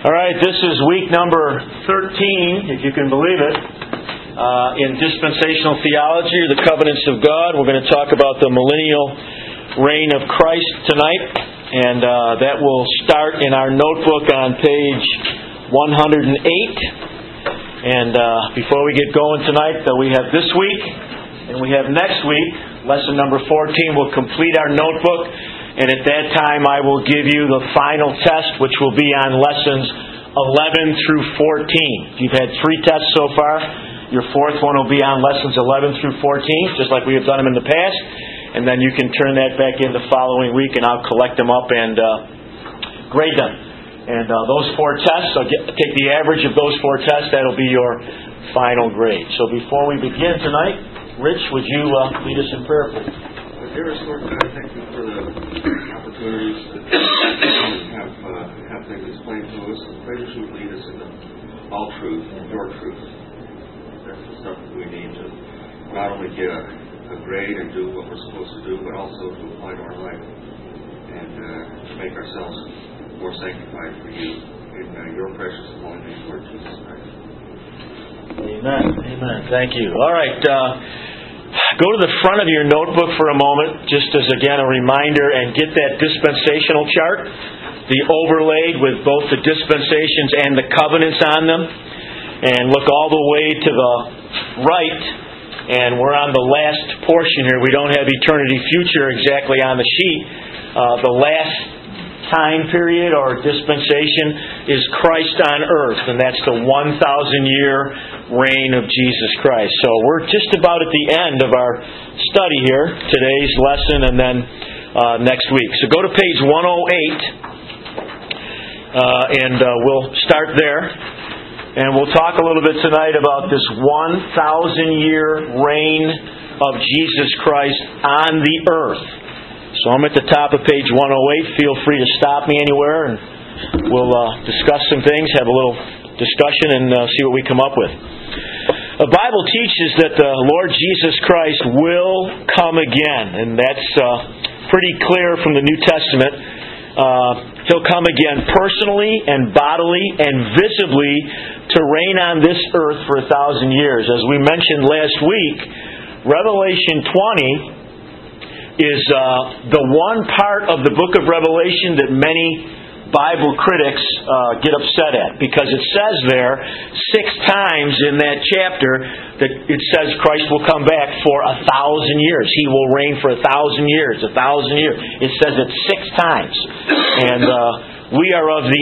All right, this is week number 13, if you can believe it, in dispensational theology, or the covenants of God. We're going to talk about the millennial reign of Christ tonight, and that will start in our notebook on page 108. And before we get going tonight, we have this week, and we have next week. Lesson number 14 will complete our notebook. And at that time, I will give you the final test, which will be on lessons 11 through 14. You've had 3 tests so far. Your fourth one will be on lessons 11 through 14, just like we have done them in the past. And then you can turn that back in the following week, and I'll collect them up and grade them. And those 4 tests, take the average of those 4 tests. That'll be your final grade. So before we begin tonight, Rich, would you lead us in prayer, please? Dearest Lord God, thank you for the opportunities that have things explained to us. And pray that you would lead us into all truth, your truth. That's the stuff that we need to not only get a grade and do what we're supposed to do, but also to apply to our life and to make ourselves more sanctified for you. In your precious and holy name, Lord Jesus Christ. Amen. Amen. Thank you. All right. Go to the front of your notebook for a moment, just as, again, a reminder, and get that dispensational chart, the overlaid with both the dispensations and the covenants on them. And look all the way to the right, and we're on the last portion here. We don't have eternity future exactly on the sheet. The last time period or dispensation is Christ on earth, and that's the 1,000-year reign of Jesus Christ. So we're just about at the end of our study here, today's lesson, and then next week. So go to page 108, and we'll start there. And we'll talk a little bit tonight about this 1,000-year reign of Jesus Christ on the earth. So I'm at the top of page 108. Feel free to stop me anywhere, and we'll discuss some things, have a little discussion, and see what we come up with. The Bible teaches that the Lord Jesus Christ will come again, and that's pretty clear from the New Testament. He'll come again personally and bodily and visibly to reign on this earth for 1,000 years. As we mentioned last week, Revelation 20 is the one part of the book of Revelation that many Bible critics get upset at, because it says there 6 times in that chapter that it says Christ will come back for 1,000 years. He will reign for 1,000 years, 1,000 years. It says it 6 times. And we are of the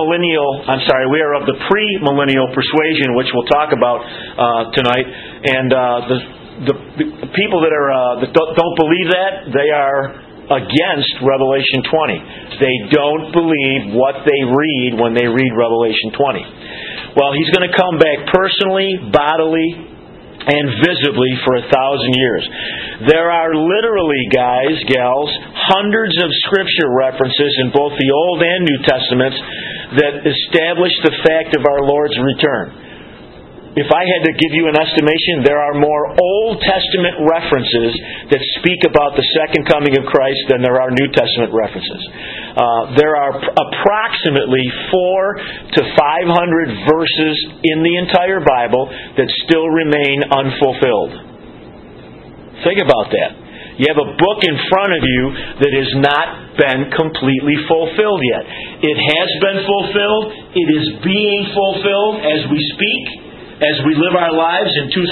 we are of the premillennial persuasion, which we'll talk about tonight. And the people that don't believe that, they are against Revelation 20. They don't believe what they read when they read Revelation 20. Well, He's going to come back personally, bodily, and visibly for 1,000 years. There are literally, guys, gals, hundreds of Scripture references in both the Old and New Testaments that establish the fact of our Lord's return. If I had to give you an estimation, there are more Old Testament references that speak about the second coming of Christ than there are New Testament references. There are approximately 400 to 500 verses in the entire Bible that still remain unfulfilled. Think about that. You have a book in front of you that has not been completely fulfilled yet. It has been fulfilled. It is being fulfilled as we speak, as we live our lives in 2009,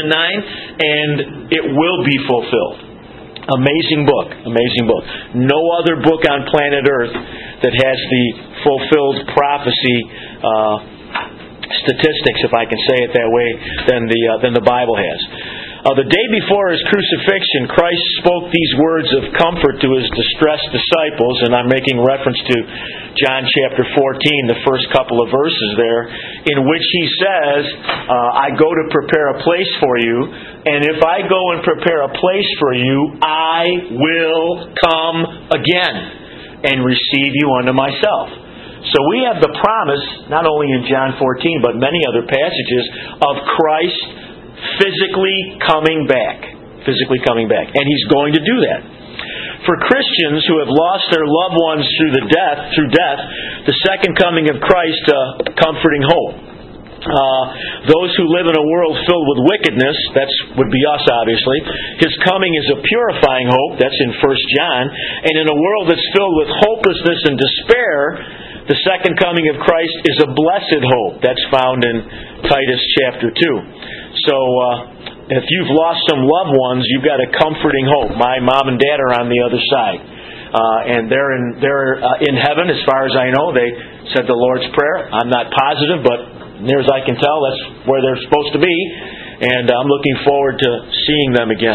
and it will be fulfilled. Amazing book. Amazing book. No other book on planet Earth that has the fulfilled prophecy statistics, if I can say it that way, than the Bible has. The day before His crucifixion, Christ spoke these words of comfort to His distressed disciples, and I'm making reference to John chapter 14, the first couple of verses there, in which He says, I go to prepare a place for you, and if I go and prepare a place for you, I will come again and receive you unto myself. So we have the promise, not only in John 14, but many other passages, of Christ physically coming back. And He's going to do that. For Christians who have lost their loved ones through death, the second coming of Christ, comforting hope. Those who live in a world filled with wickedness, that would be us obviously, His coming is a purifying hope, that's in 1 John, and in a world that's filled with hopelessness and despair, the second coming of Christ is a blessed hope, that's found in Titus chapter 2. So, if you've lost some loved ones, you've got a comforting hope. My mom and dad are on the other side. And they're in heaven, as far as I know. They said the Lord's Prayer. I'm not positive, but near as I can tell, that's where they're supposed to be. And I'm looking forward to seeing them again.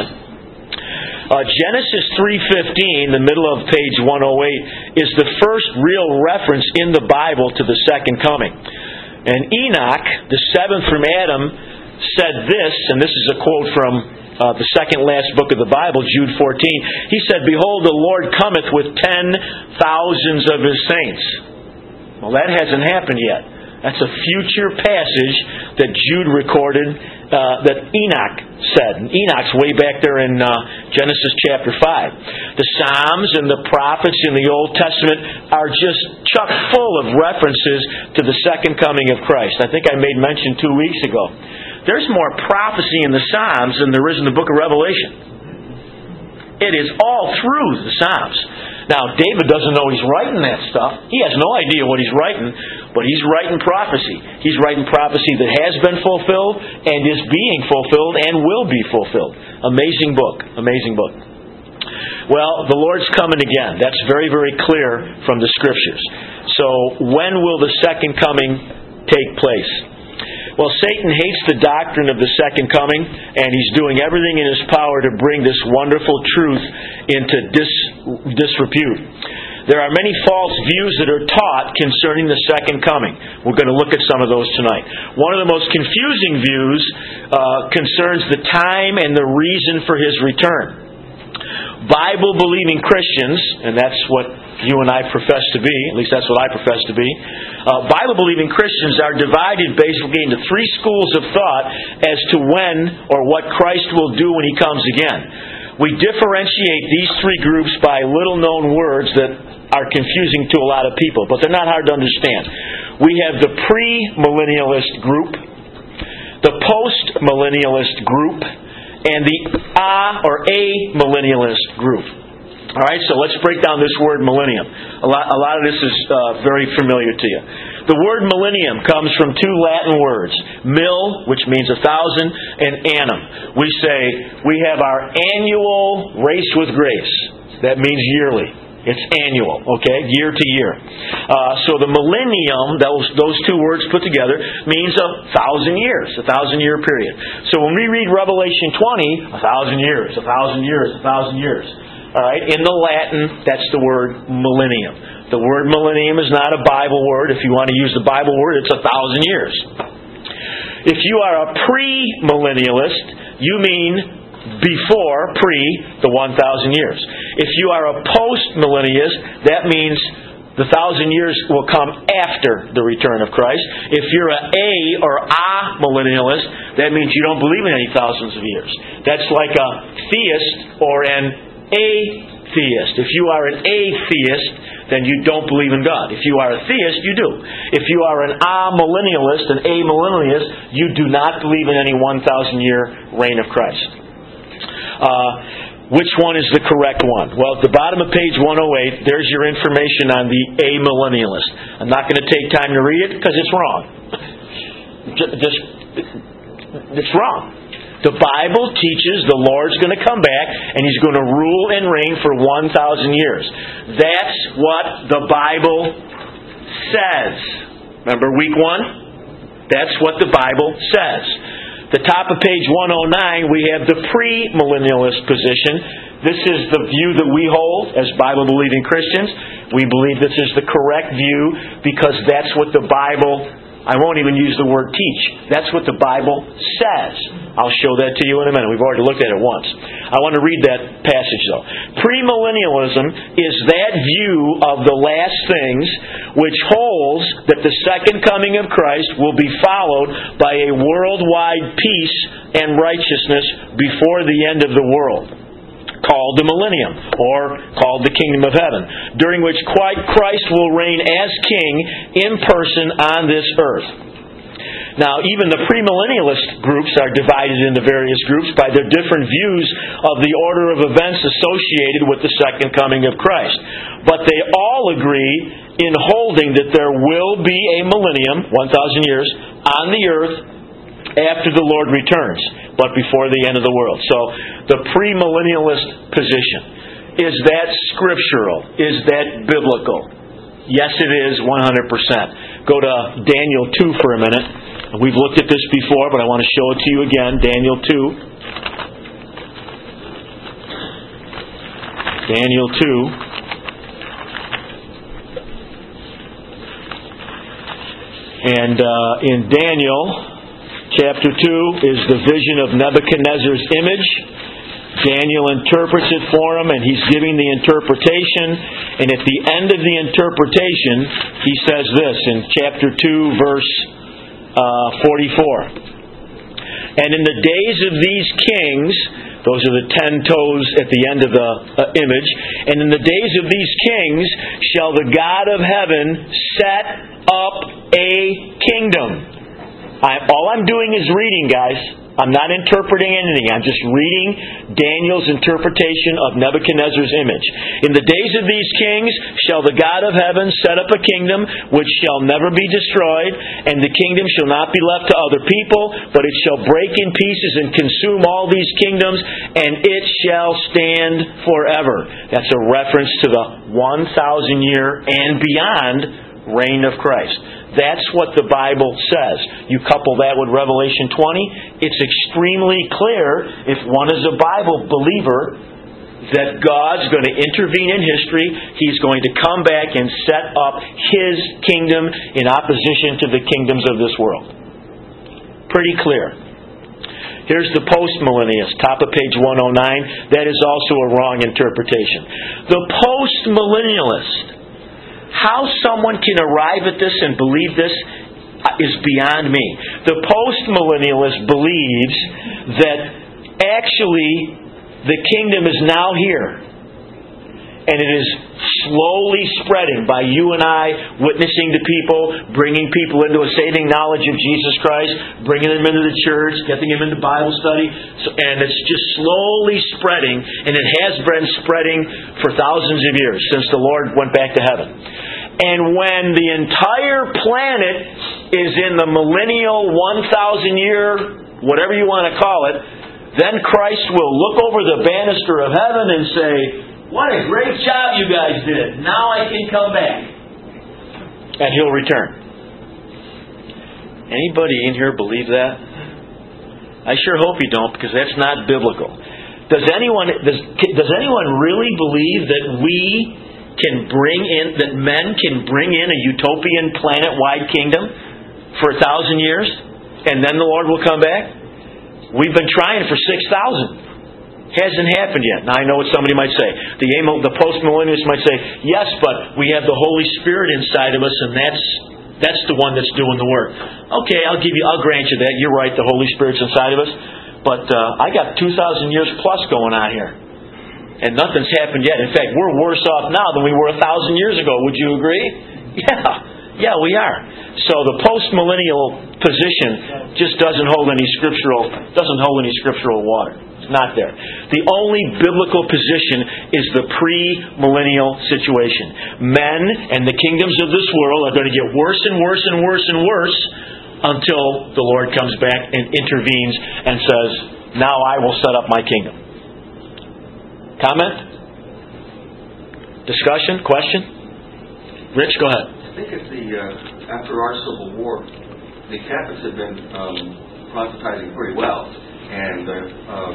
Genesis 3:15, the middle of page 108, is the first real reference in the Bible to the second coming. And Enoch, the seventh from Adam, said this, and this is a quote from the second last book of the Bible, Jude 14. He said, "Behold, the Lord cometh with 10,000s of His saints." Well, that hasn't happened yet. That's a future passage that Jude recorded, that Enoch said. And Enoch's way back there in Genesis chapter 5. The Psalms and the prophets in the Old Testament are just chock full of references to the second coming of Christ. I think I made mention 2 weeks ago. There's more prophecy in the Psalms than there is in the book of Revelation. It is all through the Psalms. Now, David doesn't know he's writing that stuff. He has no idea what he's writing, but he's writing prophecy. He's writing prophecy that has been fulfilled and is being fulfilled and will be fulfilled. Amazing book. Amazing book. Well, the Lord's coming again. That's very, very clear from the Scriptures. So, when will the second coming take place? Well, Satan hates the doctrine of the second coming, and he's doing everything in his power to bring this wonderful truth into disrepute. There are many false views that are taught concerning the second coming. We're going to look at some of those tonight. One of the most confusing views concerns the time and the reason for His return. Bible-believing Christians, and that's what you and I profess to be, at least that's what I profess to be, Bible-believing Christians are divided basically into three schools of thought as to when or what Christ will do when He comes again. We differentiate these three groups by little-known words that are confusing to a lot of people, but they're not hard to understand. We have the pre-millennialist group, the post-millennialist group, and the a-millennialist group. All right, so let's break down this word millennium. A lot of this is very familiar to you. The word millennium comes from two Latin words, mil, which means 1,000, and annum. We say we have our annual race with grace. That means yearly. It's annual, okay, year to year. So the millennium, those two words put together, means 1,000 years, 1,000-year period. So when we read Revelation 20, 1,000 years, 1,000 years, 1,000 years. All right, in the Latin, that's the word millennium. The word millennium is not a Bible word. If you want to use the Bible word, it's 1,000 years. If you are a pre-millennialist, you mean before, the 1,000 years. If you are a post-millennialist, that means the 1,000 years will come after the return of Christ. If you're a millennialist, that means you don't believe in any thousands of years. That's like a theist or an atheist. If you are an atheist, then you don't believe in God. If you are a theist, you do. If you are an amillennialist, you do not believe in any 1,000-year reign of Christ. Which one is the correct one? Well, at the bottom of page 108, there's your information on the amillennialist. I'm not going to take time to read it because it's wrong. It's wrong. The Bible teaches the Lord's going to come back and He's going to rule and reign for 1,000 years. That's what the Bible says. Remember week 1? That's what the Bible says. The top of page 109, we have the pre-millennialist position. This is the view that we hold as Bible-believing Christians. We believe this is the correct view because that's what the Bible, I won't even use the word teach. That's what the Bible says. I'll show that to you in a minute. We've already looked at it once. I want to read that passage though. Premillennialism is that view of the last things which holds that the second coming of Christ will be followed by a worldwide peace and righteousness before the end of the world, called called the millennium, or called the kingdom of heaven, during which Christ will reign as king in person on this earth. Now, even the premillennialist groups are divided into various groups by their different views of the order of events associated with the second coming of Christ. But they all agree in holding that there will be a millennium, 1,000 years, on the earth after the Lord returns, but before the end of the world. So, the premillennialist position, is that scriptural? Is that biblical? Yes, it is, 100%. Go to Daniel 2 for a minute. We've looked at this before, but I want to show it to you again. Daniel 2. Daniel 2. And in Daniel chapter 2 is the vision of Nebuchadnezzar's image. Daniel interprets it for him, and he's giving the interpretation. And at the end of the interpretation, he says this in chapter 2, verse 44. And in the days of these kings, those are the 10 toes at the end of the image, and in the days of these kings shall the God of heaven set up a kingdom. All I'm doing is reading, guys. I'm not interpreting anything. I'm just reading Daniel's interpretation of Nebuchadnezzar's image. In the days of these kings shall the God of heaven set up a kingdom which shall never be destroyed, and the kingdom shall not be left to other people, but it shall break in pieces and consume all these kingdoms, and it shall stand forever. That's a reference to the 1,000-year and beyond reign of Christ. That's what the Bible says. You couple that with Revelation 20, it's extremely clear, if one is a Bible believer, that God's going to intervene in history. He's going to come back and set up His kingdom in opposition to the kingdoms of this world. Pretty clear. Here's the postmillennialist, top of page 109. That is also a wrong interpretation. The postmillennialist, how someone can arrive at this and believe this is beyond me. The postmillennialist believes that actually the kingdom is now here. And it is slowly spreading by you and I witnessing to people, bringing people into a saving knowledge of Jesus Christ, bringing them into the church, getting them into Bible study. And it's just slowly spreading, and it has been spreading for thousands of years since the Lord went back to heaven. And when the entire planet is in the millennial, 1,000-year, whatever you want to call it, then Christ will look over the banister of heaven and say, "What a great job you guys did. Now I can come back." And He'll return. Anybody in here believe that? I sure hope you don't, because that's not biblical. Does anyone really believe that men can bring in a utopian planet-wide kingdom for 1,000 years, and then the Lord will come back? We've been trying for 6,000. Hasn't happened yet. Now I know what somebody might say. The postmillennialists might say, yes, but we have the Holy Spirit inside of us, and that's the one that's doing the work. Okay, I'll grant you that. You're right, the Holy Spirit's inside of us. But I got 2,000 years plus going on here. And nothing's happened yet. In fact, we're worse off now than we were 1,000 years ago. Would you agree? Yeah, we are. So the postmillennial position just doesn't hold any scriptural water. It's not there. The only biblical position is the pre-millennial situation. Men and the kingdoms of this world are going to get worse and worse and worse and worse until the Lord comes back and intervenes and says, "Now I will set up my kingdom." Comment? Discussion? Question? Rich, go ahead. I think it's after our Civil War, the Catholics had been proselytizing pretty well, and the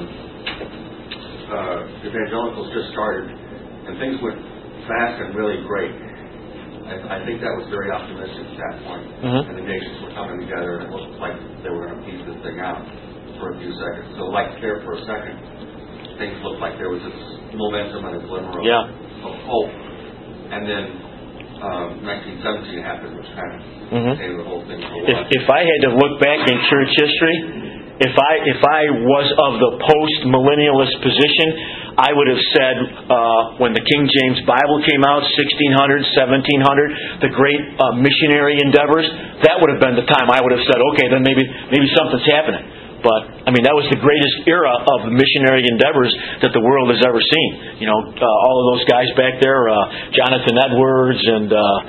evangelicals just started, and things went fast and really great. I think that was very optimistic at that point, and the nations were coming together, and it looked like they were going to piece this thing out for a few seconds. So, there for a second, things looked like there was this momentum and a glimmer of hope, and then 1917 happened, which kind of saved the whole thing for a while. If I had to look back in church history, if I was of the post-millennialist position, I would have said when the King James Bible came out, 1600, 1700, the great missionary endeavors, that would have been the time I would have said, okay, then maybe something's happening. But, that was the greatest era of missionary endeavors that the world has ever seen. All of those guys back there, Jonathan Edwards and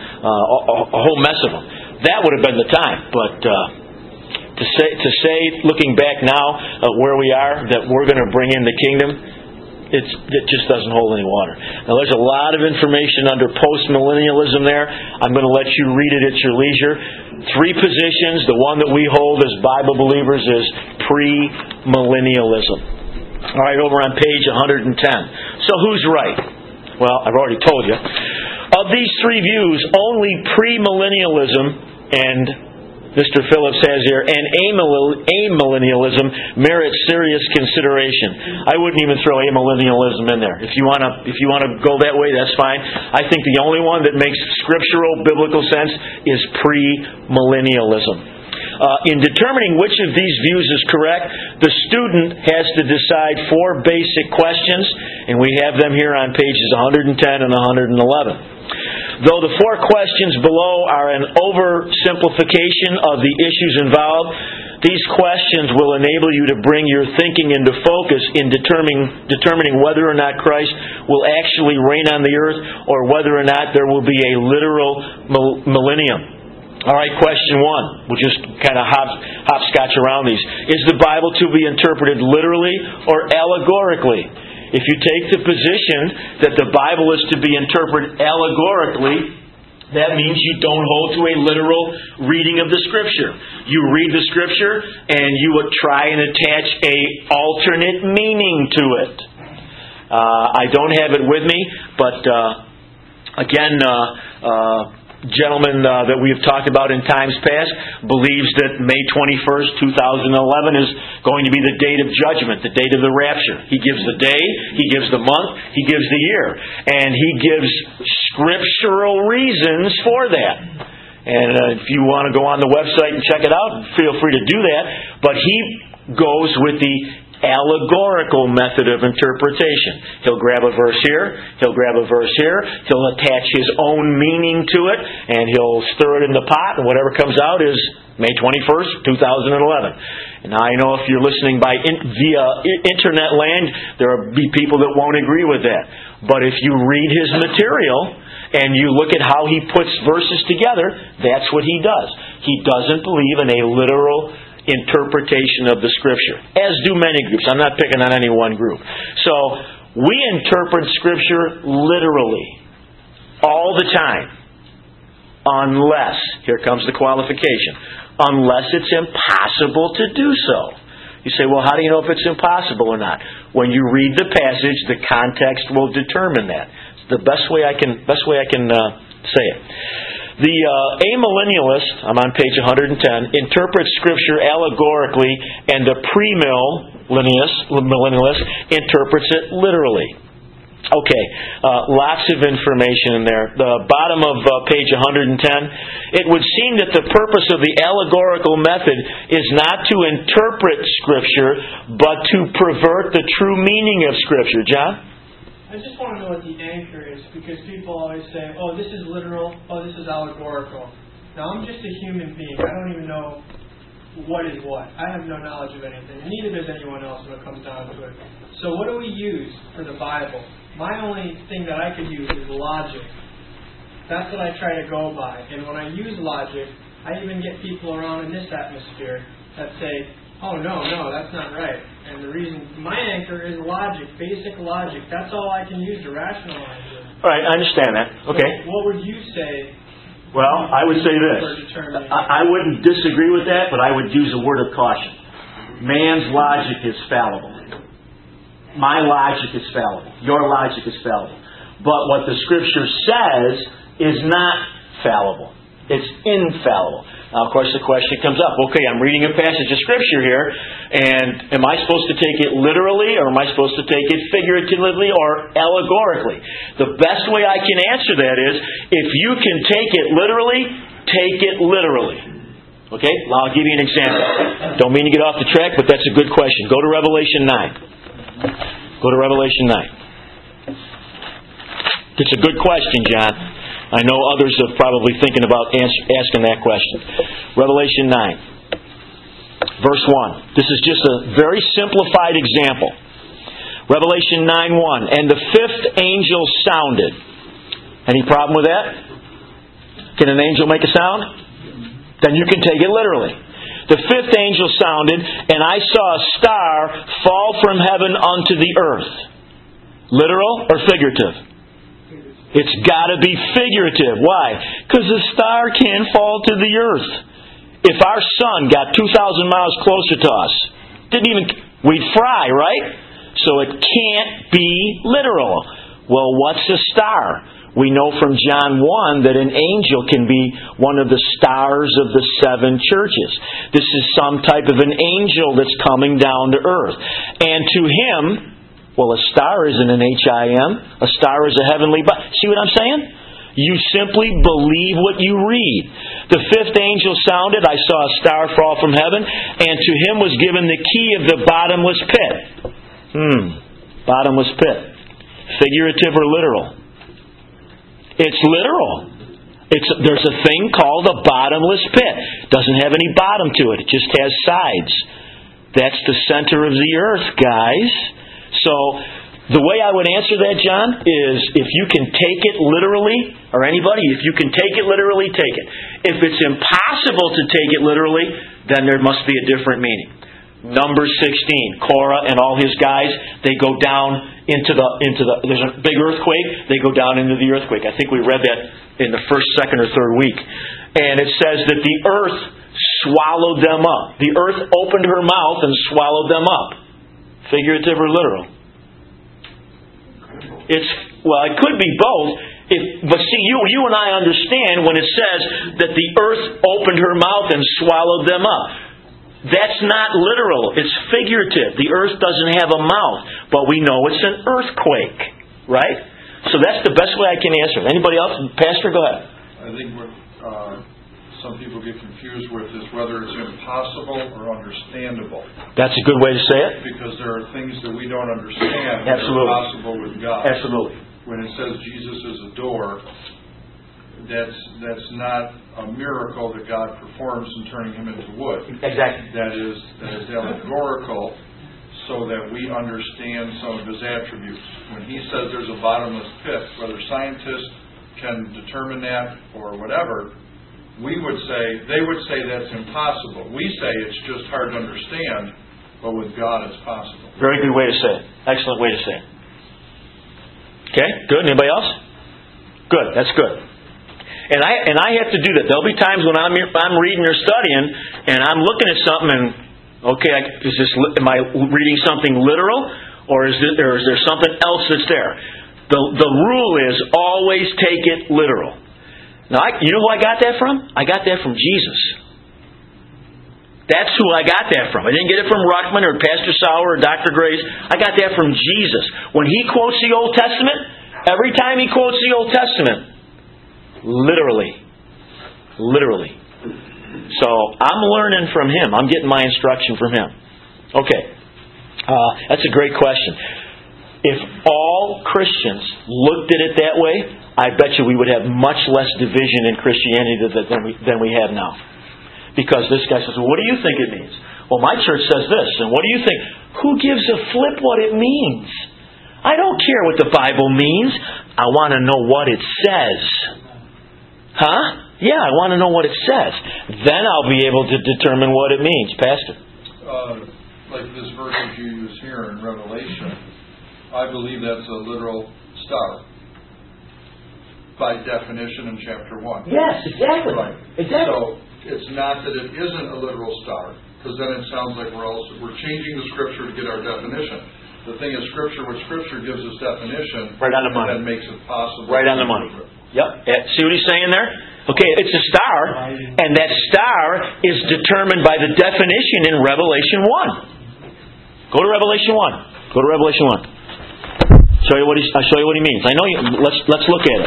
a whole mess of them. That would have been the time. But to say, looking back now where we are, that we're going to bring in the kingdom, it just doesn't hold any water. Now, there's a lot of information under postmillennialism there. I'm going to let you read it at your leisure. 3 positions. The one that we hold as Bible believers is premillennialism. All right, over on page 110. So who's right? Well, I've already told you. Of these 3 views, only premillennialism and Mr. Phillips has here, and amillennialism merits serious consideration. I wouldn't even throw amillennialism in there. If you want to go that way, that's fine. I think the only one that makes scriptural, biblical sense is premillennialism. In determining which of these views is correct, the student has to decide 4 basic questions, and we have them here on pages 110 and 111. Though the 4 questions below are an oversimplification of the issues involved, these questions will enable you to bring your thinking into focus in determining whether or not Christ will actually reign on the earth or whether or not there will be a literal millennium. All right, question 1. We'll just kind of hopscotch around these. Is the Bible to be interpreted literally or allegorically? If you take the position that the Bible is to be interpreted allegorically, that means you don't hold to a literal reading of the Scripture. You read the Scripture and you would try and attach a alternate meaning to it. I don't have it with me, but again, gentleman that we've talked about in times past believes that May 21st, 2011 is going to be the date of judgment, the date of the rapture. He gives the day, he gives the month, he gives the year. And he gives scriptural reasons for that. And if you want to go on the website and check it out, feel free to do that. But he goes with the allegorical method of interpretation. He'll grab a verse here, he'll grab a verse here, he'll attach his own meaning to it, and he'll stir it in the pot, and whatever comes out is May 21st, 2011. And I know if you're listening via internet land, there will be people that won't agree with that. But if you read his material and you look at how he puts verses together, that's what he does. He doesn't believe in a literal interpretation of the Scripture, as do many groups. I'm not picking on any one group. So, we interpret Scripture literally all the time, unless, here comes the qualification, unless it's impossible to do so. You say, well, how do you know if it's impossible or not? When you read the passage, the context will determine that. It's the best way I can say it. The amillennialist, I'm on page 110, interprets Scripture allegorically, and the premillennialist interprets it literally. Okay, lots of information in there. The bottom of page 110, it would seem that the purpose of the allegorical method is not to interpret Scripture, but to pervert the true meaning of Scripture. John? I just want to know what the anchor is, because people always say, oh, this is literal, oh, this is allegorical. Now, I'm just a human being. I don't even know what is what. I have no knowledge of anything. And neither does anyone else when it comes down to it. So what do we use for the Bible? My only thing that I could use is logic. That's what I try to go by. And when I use logic, I even get people around in this atmosphere that say, oh, no, that's not right. And the reason, my anchor is logic, basic logic. That's all I can use to rationalize it. All right, I understand that. Okay. So what would you say? Well, I would say this. I wouldn't disagree with that, but I would use a word of caution. Man's logic is fallible. My logic is fallible. Your logic is fallible. But what the Scripture says is not fallible. It's infallible. Now, of course, the question comes up, okay, I'm reading a passage of Scripture here, and am I supposed to take it literally, or am I supposed to take it figuratively or allegorically? The best way I can answer that is, if you can take it literally, take it literally. Okay? Well, I'll give you an example. Don't mean to get off the track, but that's a good question. Go to Revelation 9. Go to Revelation 9. It's a good question, John. I know others are probably thinking about asking that question. Revelation 9, verse 1. This is just a very simplified example. Revelation 9:1. And the fifth angel sounded. Any problem with that? Can an angel make a sound? Then you can take it literally. The fifth angel sounded, and I saw a star fall from heaven unto the earth. Literal or figurative? It's got to be figurative. Why? Because the star can fall to the earth. If our sun got 2,000 miles closer to us, we'd fry, right? So it can't be literal. Well, what's a star? We know from John 1 that an angel can be one of the stars of the seven churches. This is some type of an angel that's coming down to earth. And to him, well, a star isn't an HIM. A star is a heavenly body. See what I'm saying? You simply believe what you read. The fifth angel sounded. I saw a star fall from heaven. And to him was given the key of the bottomless pit. Bottomless pit. Figurative or literal? It's literal. There's a thing called a bottomless pit. Doesn't have any bottom to it. It just has sides. That's the center of the earth, guys. So, the way I would answer that, John, is if you can take it literally, or anybody, if you can take it literally, take it. If it's impossible to take it literally, then there must be a different meaning. Numbers 16, Korah and all his guys, they go down into the there's a big earthquake, they go down into the earthquake. I think we read that in the first, second, or third week. And it says that the earth swallowed them up. The earth opened her mouth and swallowed them up. Figurative or literal? It could be both. But see, you and I understand when it says that the earth opened her mouth and swallowed them up. That's not literal. It's figurative. The earth doesn't have a mouth, but we know it's an earthquake, right? So that's the best way I can answer it. Anybody else? Pastor, go ahead. I think what some people get confused with is whether it's impossible or understandable. That's a good way to say it. Because there are things that we don't understand that are possible with God. Absolutely. When it says Jesus is a door, that's not a miracle that God performs in turning him into wood. Exactly. That is allegorical so that we understand some of his attributes. When he says there's a bottomless pit, whether scientists can determine that or whatever, they would say that's impossible. We say it's just hard to understand, but with God it's possible. Very good way to say it. Excellent way to say it. Okay, good. Anybody else? Good. That's good. And I have to do that. There'll be times when I'm reading or studying, and I'm looking at something, and am I reading something literal, or is there something else that's there? The rule is always take it literal. Now, you know who I got that from? I got that from Jesus. That's who I got that from. I didn't get it from Ruckman or Pastor Sauer or Dr. Grace. I got that from Jesus. When he quotes the Old Testament, every time he quotes the Old Testament, literally. So, I'm learning from him. I'm getting my instruction from him. Okay. That's a great question. If all Christians looked at it that way, I bet you we would have much less division in Christianity than we have now. Because this guy says, well, what do you think it means? Well, my church says this. And what do you think? Who gives a flip what it means? I don't care what the Bible means. I want to know what it says. Huh? Yeah, I want to know what it says. Then I'll be able to determine what it means. Pastor? Like this verse that you use here in Revelation, I believe that's a literal star. By definition in chapter 1. Yes, exactly. Right. Exactly. So, it's not that it isn't a literal star, because then it sounds like we're changing the Scripture to get our definition. The thing is, what Scripture gives us definition, right on the money. That makes it possible. Right on the money. Yep. See what he's saying there? Okay, it's a star, and that star is determined by the definition in Revelation 1. Go to Revelation 1. Go to Revelation 1. I'll show you what he means. I know you. Let's look at it.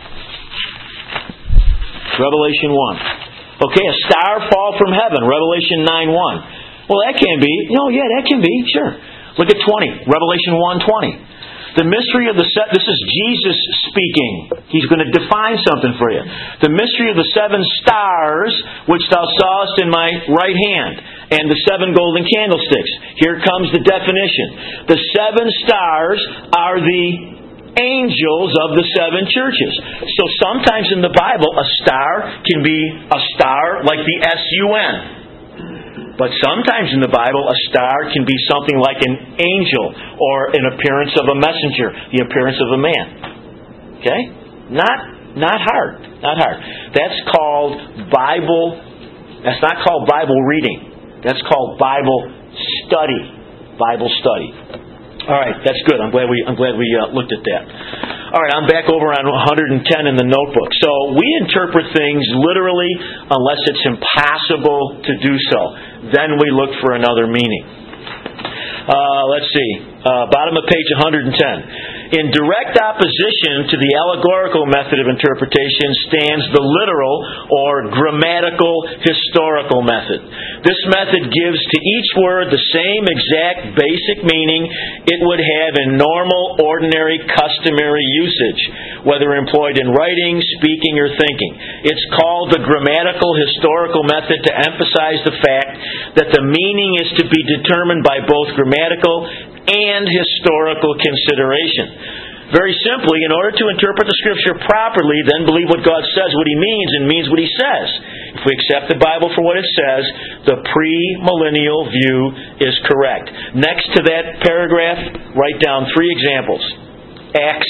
Revelation 1. Okay, a star fall from heaven. Revelation 9:1. Well, that can be. No, yeah, that can be. Sure. Look at 20. Revelation 1:20. The mystery of this is Jesus speaking. He's going to define something for you. The mystery of the 7 stars, which thou sawest in my right hand, and the 7 golden candlesticks. Here comes the definition. The 7 stars are the angels of the 7 churches. So sometimes in the Bible, a star can be a star like the S-U-N. But sometimes in the Bible, a star can be something like an angel or an appearance of a messenger, the appearance of a man. Okay? Not hard. Not hard. That's not called Bible reading. That's called Bible study. Bible study. All right, that's good. I'm glad we looked at that. All right, I'm back over on 110 in the notebook. So we interpret things literally unless it's impossible to do so. Then we look for another meaning. Let's see. Bottom of page 110. In direct opposition to the allegorical method of interpretation stands the literal or grammatical historical method. This method gives to each word the same exact basic meaning it would have in normal, ordinary, customary usage, whether employed in writing, speaking, or thinking. It's called the grammatical historical method to emphasize the fact that the meaning is to be determined by both grammatical and historical consideration. Very simply, in order to interpret the Scripture properly, then believe what God says, what He means, and means what He says. If we accept the Bible for what it says, the premillennial view is correct. Next to that paragraph, write down 3 examples. Acts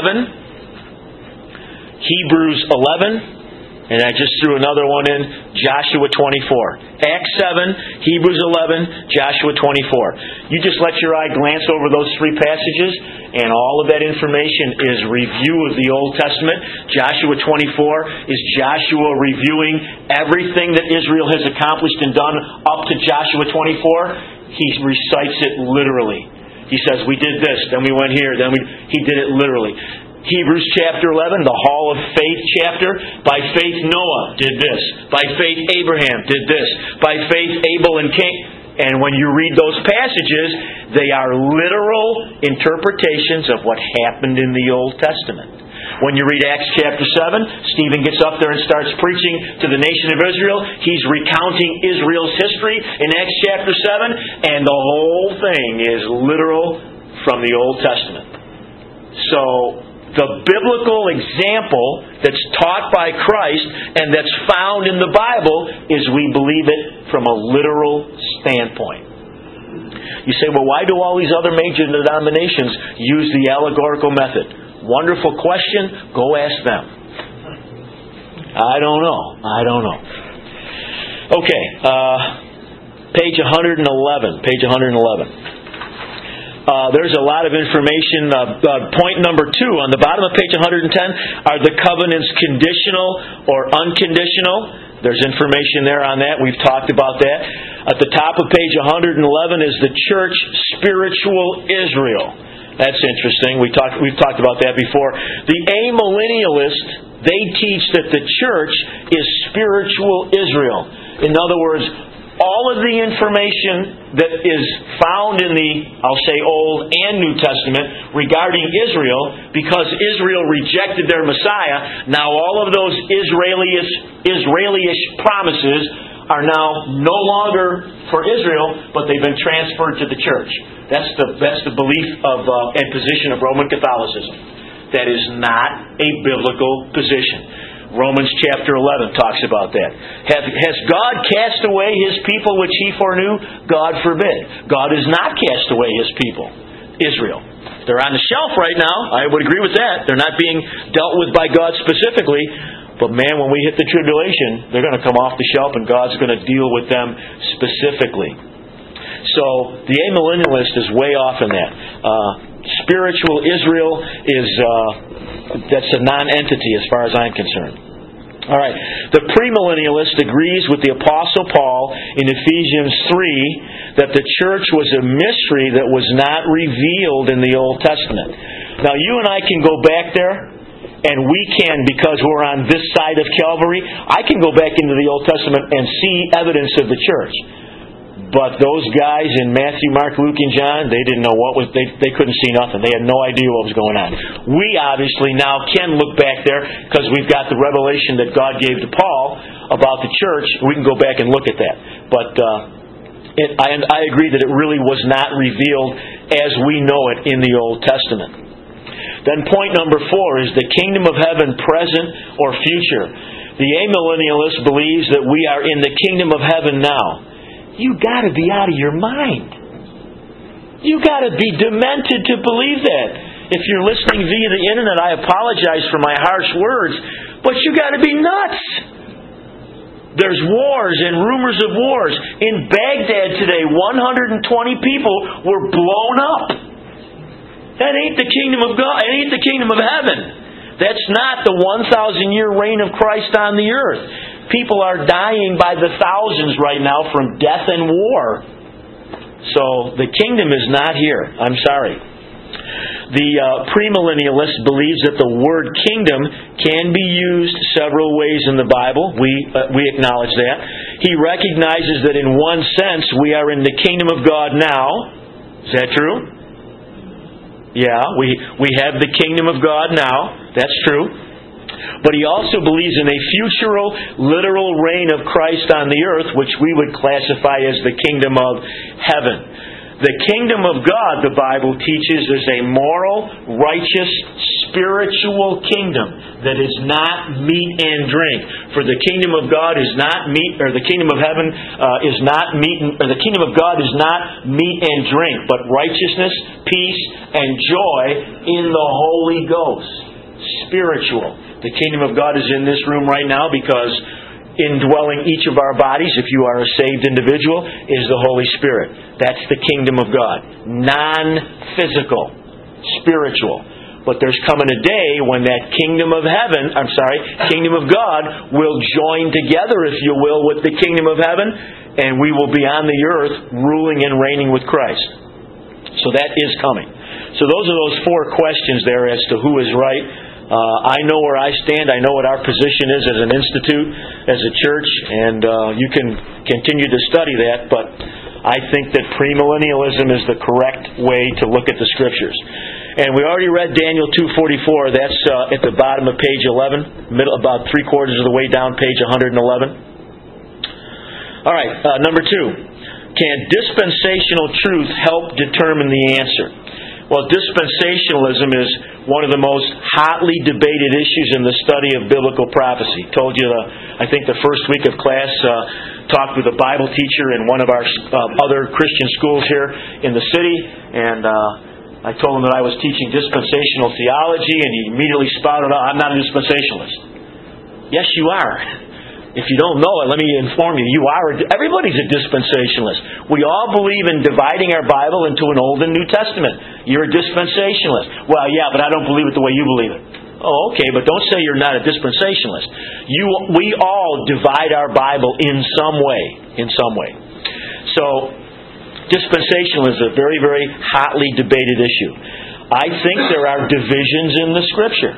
7, Hebrews 11, and I just threw another one in, Joshua 24. Acts 7, Hebrews 11, Joshua 24. You just let your eye glance over those 3 passages, and all of that information is review of the Old Testament. Joshua 24 is Joshua reviewing everything that Israel has accomplished and done up to Joshua 24. He recites it literally. He says, we did this, then we went here, he did it literally. Hebrews chapter 11, the Hall of Faith chapter. By faith Noah did this. By faith Abraham did this. By faith Abel and Cain. And when you read those passages, they are literal interpretations of what happened in the Old Testament. When you read Acts chapter 7, Stephen gets up there and starts preaching to the nation of Israel. He's recounting Israel's history in Acts chapter 7, and the whole thing is literal from the Old Testament. So, the biblical example that's taught by Christ and that's found in the Bible is we believe it from a literal standpoint. You say, well, why do all these other major denominations use the allegorical method? Wonderful question. Go ask them. I don't know. Okay. Page 111. Page 111. There's a lot of information. Point number 2 on the bottom of page 110 are the covenants conditional or unconditional. There's information there on that. We've talked about that. At the top of page 111 is the church spiritual Israel. That's interesting. We've talked about that before. The amillennialist, they teach that the church is spiritual Israel. In other words, all of the information that is found in the, I'll say, Old and New Testament regarding Israel, because Israel rejected their Messiah, now all of those Israeli-ish promises are now no longer for Israel, but they've been transferred to the church. That's the belief of and position of Roman Catholicism. That is not a biblical position. Romans chapter 11 talks about that. Has God cast away His people which He foreknew? God forbid. God has not cast away His people, Israel. They're on the shelf right now. I would agree with that. They're not being dealt with by God specifically. But man, when we hit the tribulation, they're going to come off the shelf and God's going to deal with them specifically. So the amillennialist is way off in that. Spiritual Israel is that's a non-entity as far as I'm concerned. All right. The premillennialist agrees with the Apostle Paul in Ephesians 3 that the church was a mystery that was not revealed in the Old Testament. Now you and I can go back there, and we can, because we're on this side of Calvary, I can go back into the Old Testament and see evidence of the church. But those guys in Matthew, Mark, Luke, and John, they didn't know what was. They couldn't see nothing. They had no idea what was going on. We obviously now can look back there because we've got the revelation that God gave to Paul about the church. We can go back and look at that. But I agree that it really was not revealed as we know it in the Old Testament. Then point number 4 is the kingdom of heaven, present or future. The amillennialist believes that we are in the kingdom of heaven now. You got to be out of your mind. You got to be demented to believe that. If you're listening via the internet, I apologize for my harsh words, but you got to be nuts. There's wars and rumors of wars. In Baghdad today, 120 people were blown up. That ain't the kingdom of God. It ain't the kingdom of heaven. That's not the 1,000-year reign of Christ on the earth. People are dying by the thousands right now from death and war. So the kingdom is not here. I'm sorry. The premillennialist believes that the word kingdom can be used several ways in the Bible. We acknowledge that. He recognizes that in one sense we are in the kingdom of God now. Is that true? Yeah, we have the kingdom of God now. That's true. But he also believes in a futural, literal reign of Christ on the earth, which we would classify as the kingdom of heaven. The kingdom of God, the Bible teaches, is a moral, righteous, spiritual kingdom that is not meat and drink. For the kingdom of God is not meat, or the kingdom of heaven is not meat, or the kingdom of God is not meat and drink, but righteousness, peace, and joy in the Holy Ghost. Spiritual. The kingdom of God is in this room right now because indwelling each of our bodies, if you are a saved individual, is the Holy Spirit. That's the kingdom of God. Non-physical. Spiritual. But there's coming a day when that kingdom of God will join together, if you will, with the kingdom of heaven, and we will be on the earth ruling and reigning with Christ. So that is coming. So those are those 4 questions there as to who is right. I know where I stand. I know what our position is as an institute, as a church, and you can continue to study that, but I think that premillennialism is the correct way to look at the Scriptures. And we already read Daniel 2:44. That's at the bottom of page 11, about 3/4 of the way down, page 111. All right, number 2. Can dispensational truth help determine the answer? Well, dispensationalism is one of the most hotly debated issues in the study of biblical prophecy. Told you, I think the first week of class, talked with a Bible teacher in one of our other Christian schools here in the city, and I told him that I was teaching dispensational theology, and he immediately spouted out, "I'm not a dispensationalist." Yes, you are. If you don't know it, let me inform you. You are. Everybody's a dispensationalist. We all believe in dividing our Bible into an Old and New Testament. You're a dispensationalist. Well, yeah, but I don't believe it the way you believe it. Oh, okay, but don't say you're not a dispensationalist. We all divide our Bible in some way. In some way. So, dispensationalism is a very, very hotly debated issue. I think there are divisions in the Scripture.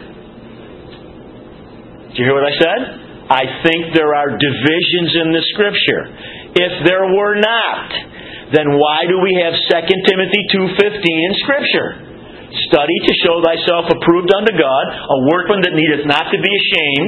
Did you hear what I said? I think there are divisions in the Scripture. If there were not, then why do we have 2 Timothy 2:15 in Scripture? Study to show thyself approved unto God, a workman that needeth not to be ashamed,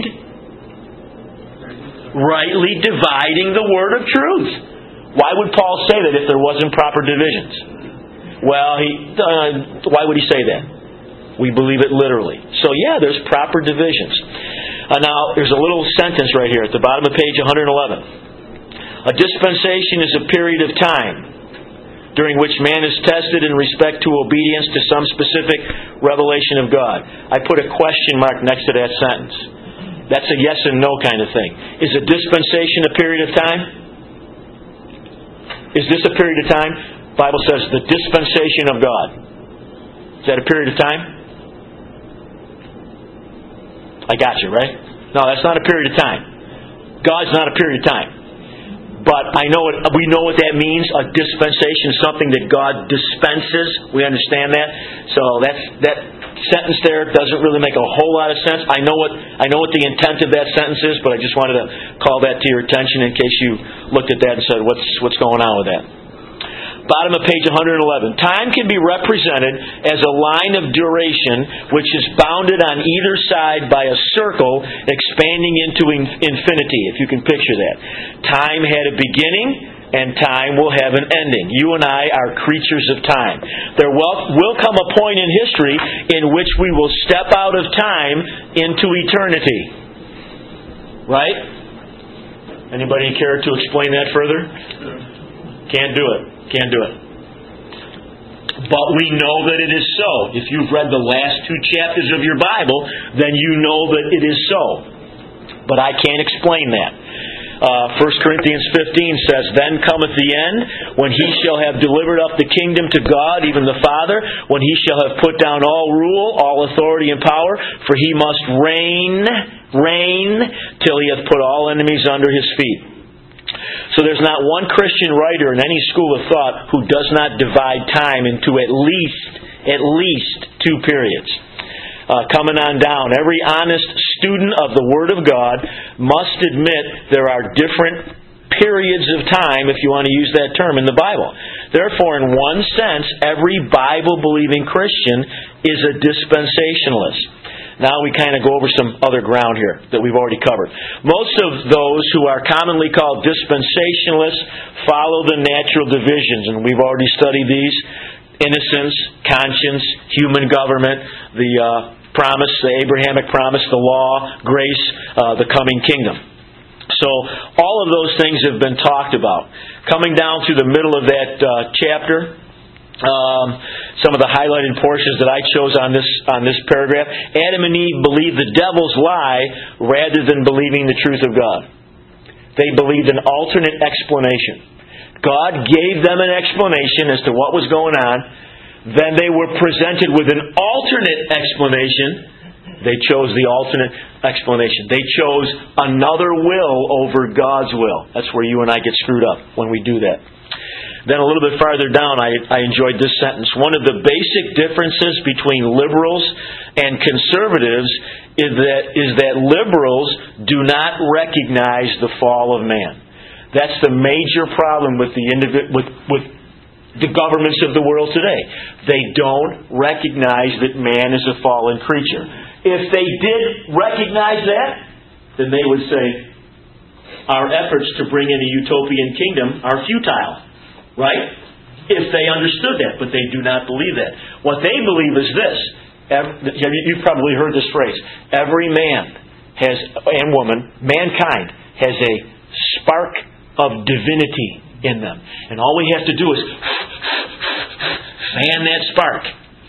rightly dividing the word of truth. Why would Paul say that if there wasn't proper divisions? Well, why would he say that? We believe it literally. So yeah, there's proper divisions. Now, there's a little sentence right here at the bottom of page 111. A dispensation is a period of time during which man is tested in respect to obedience to some specific revelation of God. I put a question mark next to that sentence. That's a yes and no kind of thing. Is a dispensation a period of time? Is this a period of time? The Bible says the dispensation of God. Is that a period of time? I got you, right? No, that's not a period of time. God's not a period of time. But we know what that means. A dispensation is something that God dispenses. We understand that. So sentence there doesn't really make a whole lot of sense. I know what the intent of that sentence is, but I just wanted to call that to your attention in case you looked at that and said, what's going on with that? Bottom of page 111. Time can be represented as a line of duration which is bounded on either side by a circle expanding into infinity, if you can picture that. Time had a beginning, and time will have an ending. You and I are creatures of time. There will come a point in history in which we will step out of time into eternity. Right? Anybody care to explain that further? Can't do it. Can't do it. But we know that it is so. If you've read the last 2 chapters of your Bible, then you know that it is so. But I can't explain that. 1 Corinthians 15 says, Then cometh the end, when he shall have delivered up the kingdom to God, even the Father, when he shall have put down all rule, all authority and power, for he must reign, till he hath put all enemies under his feet. So there's not one Christian writer in any school of thought who does not divide time into at least 2 periods. Coming on down, every honest student of the Word of God must admit there are different periods of time, if you want to use that term, in the Bible. Therefore, in one sense, every Bible-believing Christian is a dispensationalist. Now we kind of go over some other ground here that we've already covered. Most of those who are commonly called dispensationalists follow the natural divisions, and we've already studied these: innocence, conscience, human government, the promise, the Abrahamic promise, the law, grace, the coming kingdom. So all of those things have been talked about. Coming down through the middle of that chapter, some of the highlighted portions that I chose on this paragraph. Adam and Eve believed the devil's lie rather than believing the truth of God. They believed an alternate explanation. God gave them an explanation as to what was going on. Then they were presented with an alternate explanation. They chose the alternate explanation. They chose another will over God's will. That's where you and I get screwed up when we do that. Then a little bit farther down, I enjoyed this sentence. One of the basic differences between liberals and conservatives is that liberals do not recognize the fall of man. That's the major problem with the governments of the world today. They don't recognize that man is a fallen creature. If they did recognize that, then they would say, our efforts to bring in a utopian kingdom are futile. Right? If they understood that, but they do not believe that. What they believe is this. You've probably heard this phrase. Every man and woman, mankind, has a spark of divinity in them. And all we have to do is fan that spark.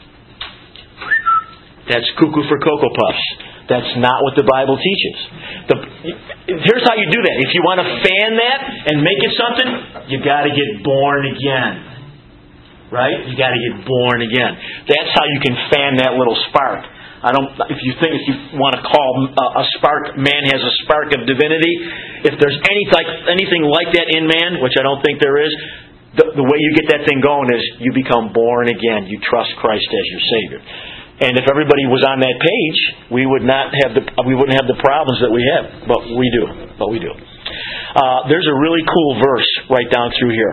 That's cuckoo for Cocoa Puffs. That's not what the Bible teaches. Here's how you do that. If you want to fan that and make it something, you got to get born again. Right? You got to get born again. That's how you can fan that little spark. If you want to call a spark, man has a spark of divinity. If there's anything like that in man, which I don't think there is, the way you get that thing going is you become born again. You trust Christ as your Savior. And if everybody was on that page, we wouldn't have the problems that we have, but we do. There's a really cool verse right down through here.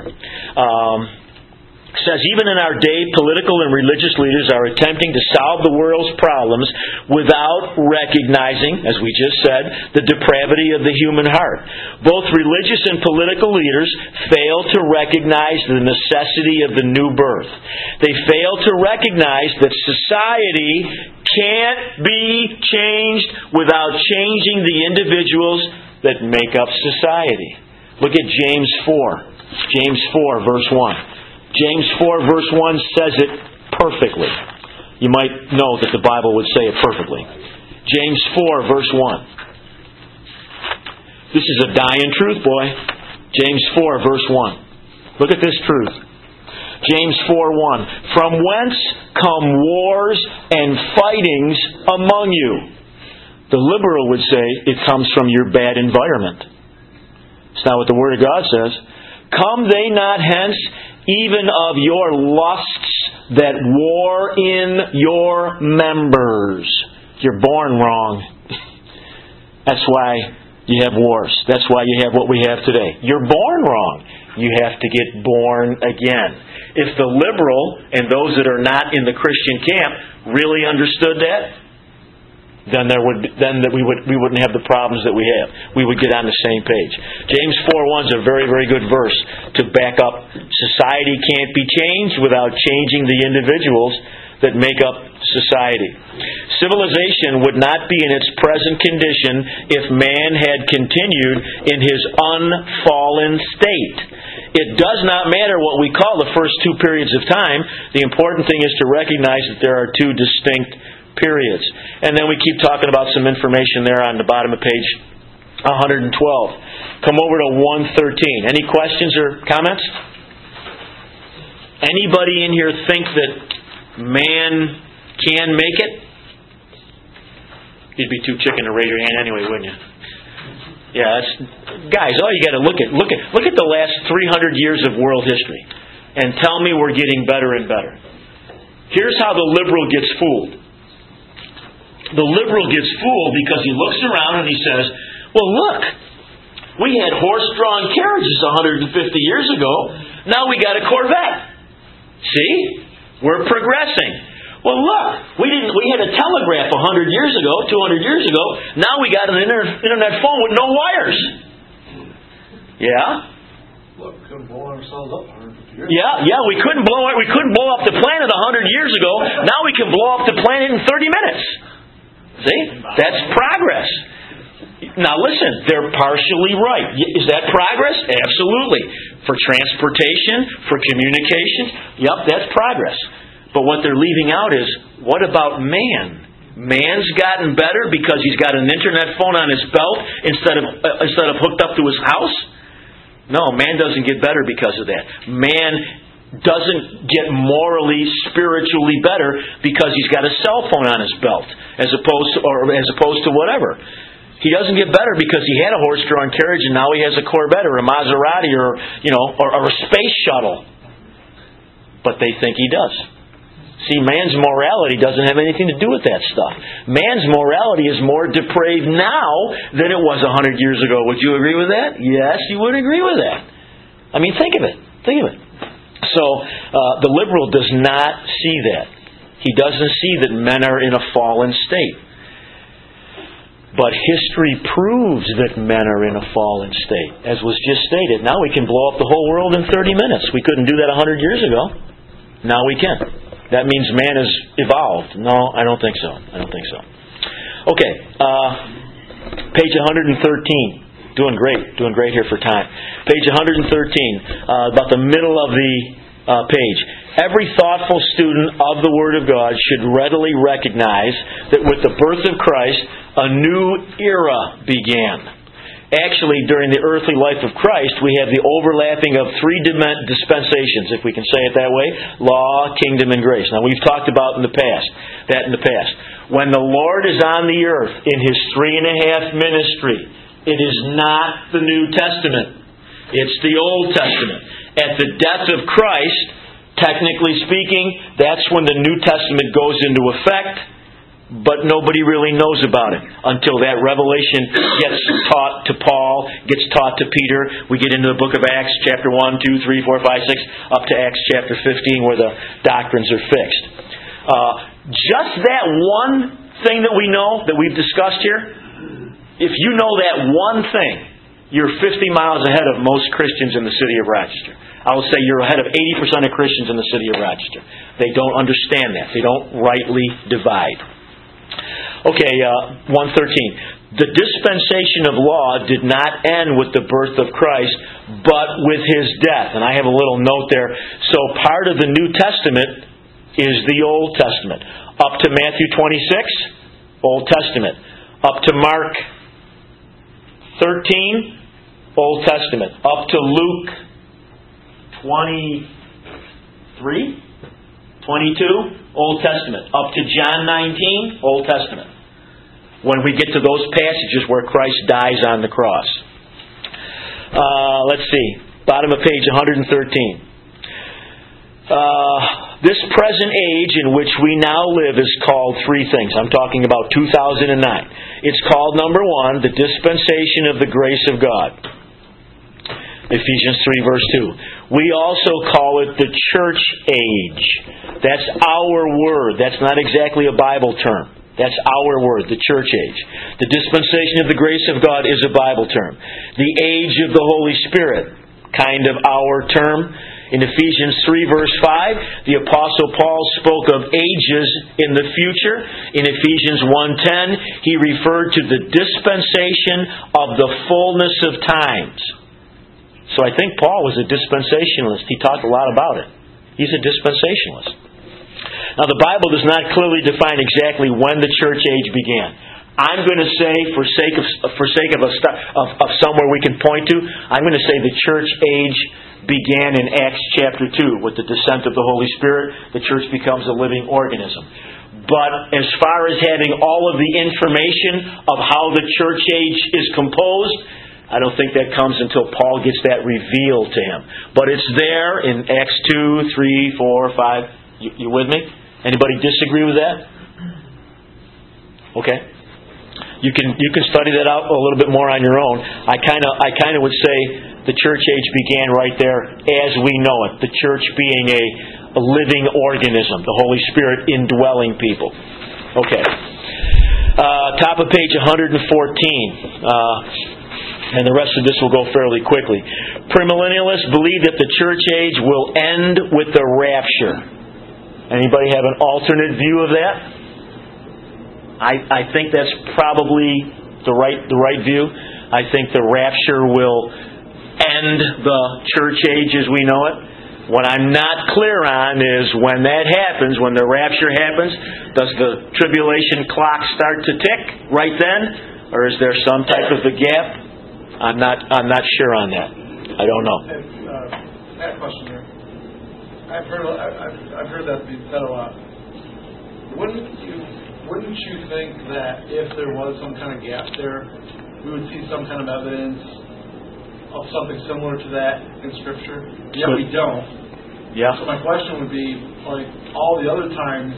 It says, even in our day, political and religious leaders are attempting to solve the world's problems without recognizing, as we just said, the depravity of the human heart. Both religious and political leaders fail to recognize the necessity of the new birth. They fail to recognize that society can't be changed without changing the individuals that make up society. Look at James 4. James 4, verse 1. James 4 verse 1 says it perfectly. You might know that the Bible would say it perfectly. James 4 verse 1. This is a dying truth, boy. James 4 verse 1. Look at this truth. James 4:1. From whence come wars and fightings among you? The liberal would say it comes from your bad environment. It's not what the Word of God says. Come they not hence, even of your lusts that war in your members. You're born wrong. That's why you have wars. That's why you have what we have today. You're born wrong. You have to get born again. If the liberal and those that are not in the Christian camp really understood that, then we wouldn't have the problems that we have. We would get on the same page. James 4:1 is a very, very good verse to back up. Society can't be changed without changing the individuals that make up society. Civilization would not be in its present condition if man had continued in his unfallen state. It does not matter what we call the first two periods of time. The important thing is to recognize that there are two distinct periods. And then we keep talking about some information there on the bottom of page 112. Come over to 113. Any questions or comments? Anybody in here think that man can make it? You'd be too chicken to raise your hand anyway, wouldn't you? Yeah, guys, all you got to look at the last 300 years of world history and tell me we're getting better and better. Here's how the liberal gets fooled. The liberal gets fooled because he looks around and he says, well, look, we had horse-drawn carriages 150 years ago. Now we got a Corvette. See? We're progressing. Well, look, we had a telegraph 100 years ago, 200 years ago. Now we got an internet phone with no wires. Yeah? Look, we couldn't blow ourselves up 150 years ago. Yeah, we couldn't blow up the planet 100 years ago. Now we can blow up the planet in 30 minutes. See? That's progress. Now listen, they're partially right. Is that progress? Absolutely. For transportation, for communications, yep, that's progress. But what they're leaving out is, what about man? Man's gotten better because he's got an internet phone on his belt instead of hooked up to his house? No, man doesn't get better because of that. Man doesn't get morally, spiritually better because he's got a cell phone on his belt, as opposed to whatever. He doesn't get better because he had a horse-drawn carriage and now he has a Corvette or a Maserati or a space shuttle. But they think he does. See, man's morality doesn't have anything to do with that stuff. Man's morality is more depraved now than it was 100 years ago. Would you agree with that? Yes, you would agree with that. I mean, think of it. So, the liberal does not see that. He doesn't see that men are in a fallen state. But history proves that men are in a fallen state. As was just stated, now we can blow up the whole world in 30 minutes. We couldn't do that 100 years ago. Now we can. That means man has evolved. No, I don't think so. Okay, page 113. Doing great here for time. Page 113, about the middle of the page. Every thoughtful student of the Word of God should readily recognize that with the birth of Christ, a new era began. Actually, during the earthly life of Christ, we have the overlapping of three dispensations, if we can say it that way: law, kingdom, and grace. Now, we've talked about in the past. When the Lord is on the earth in His 3.5 ministry, it is not the New Testament. It's the Old Testament. At the death of Christ, technically speaking, that's when the New Testament goes into effect. But nobody really knows about it until that revelation gets taught to Paul, gets taught to Peter. We get into the book of Acts, chapter 1, 2, 3, 4, 5, 6, up to Acts chapter 15, where the doctrines are fixed. Just that one thing that we know, that we've discussed here, if you know that one thing, you're 50 miles ahead of most Christians in the city of Rochester. I will say you're ahead of 80% of Christians in the city of Rochester. They don't understand that. They don't rightly divide. Okay, 113. The dispensation of law did not end with the birth of Christ, but with His death. And I have a little note there. So part of the New Testament is the Old Testament. Up to Matthew 26, Old Testament. Up to Mark 13, Old Testament. Up to Luke 23, 22, Old Testament. Up to John 19, Old Testament. When we get to those passages where Christ dies on the cross. Let's see. Bottom of page 113. This present age in which we now live is called three things. I'm talking about 2009. It's called, number one, the dispensation of the grace of God. Ephesians 3 verse 2. We also call it the church age. That's our word. That's not exactly a Bible term. That's our word, the church age. The dispensation of the grace of God is a Bible term. The age of the Holy Spirit, kind of our term. In Ephesians 3 verse 5, the Apostle Paul spoke of ages in the future. In Ephesians 1:10, he referred to the dispensation of the fullness of times. So I think Paul was a dispensationalist. He talked a lot about it. He's a dispensationalist. Now the Bible does not clearly define exactly when the church age began. I'm going to say, for sake of somewhere we can point to, I'm going to say the church age began in Acts chapter 2 with the descent of the Holy Spirit. The church becomes a living organism. But as far as having all of the information of how the church age is composed, I don't think that comes until Paul gets that revealed to him. But it's there in Acts 2, 3, 4, 5. You with me? Anybody disagree with that? Okay. You can study that out a little bit more on your own. I kind of would say the church age began right there as we know it. The church being a living organism, the Holy Spirit indwelling people. Okay. Top of page 114. And the rest of this will go fairly quickly. Premillennialists believe that the church age will end with the rapture. Anybody have an alternate view of that? I think that's probably the right view. I think the rapture will end the church age as we know it. What I'm not clear on is when that happens, when the rapture happens, does the tribulation clock start to tick right then? Or is there some type of a gap? I'm not sure on that. I don't know. I have a question here. I've heard that being said a lot. Wouldn't you think that if there was some kind of gap there, we would see some kind of evidence of something similar to that in Scripture? Yet we don't. Yeah. So my question would be, like all the other times,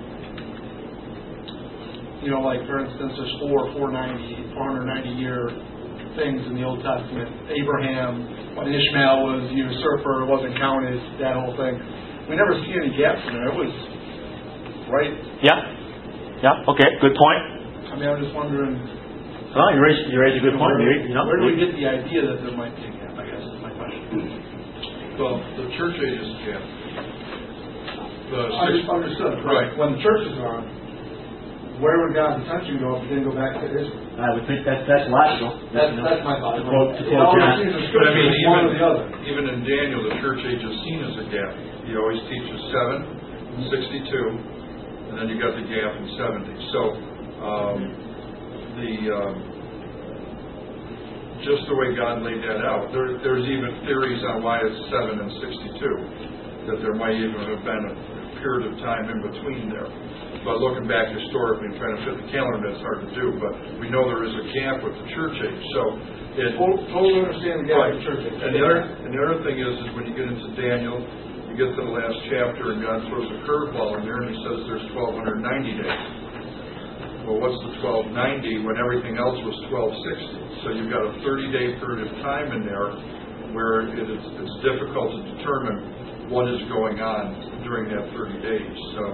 like for instance, there's 490-year things in the Old Testament. Abraham, when Ishmael was a usurper, wasn't counted, that whole thing. We never see any gaps in there. It was right. Yeah. Okay. Good point. I mean, I'm just wondering. Well, you raised a good point. Where do we get the idea that there might be a gap? I guess is my question. Well, the church age is a gap. Understood. Right. When the church is on, where would God's attention go if it didn't go back to Israel? I would think that's logical. That's my thought. To quote John. But I mean, one or the other. Even in Daniel, the church age is seen as a gap. He always teaches 7, 62, and then you got the gap in 70. So just the way God laid that out, there's even theories on why it's 7 and 62, that there might even have been a period of time in between there. But looking back historically and trying to fit the calendar, that's hard to do. But we know there is a gap with the church age. So totally understand the gap with the church age. And the other thing is when you get into Daniel, you get to the last chapter and God throws a curveball in there and He says there's 1,290 days. Well, what's the 1,290 when everything else was 1,260? So you've got a 30-day period of time in there where it's difficult to determine what is going on during that 30 days. So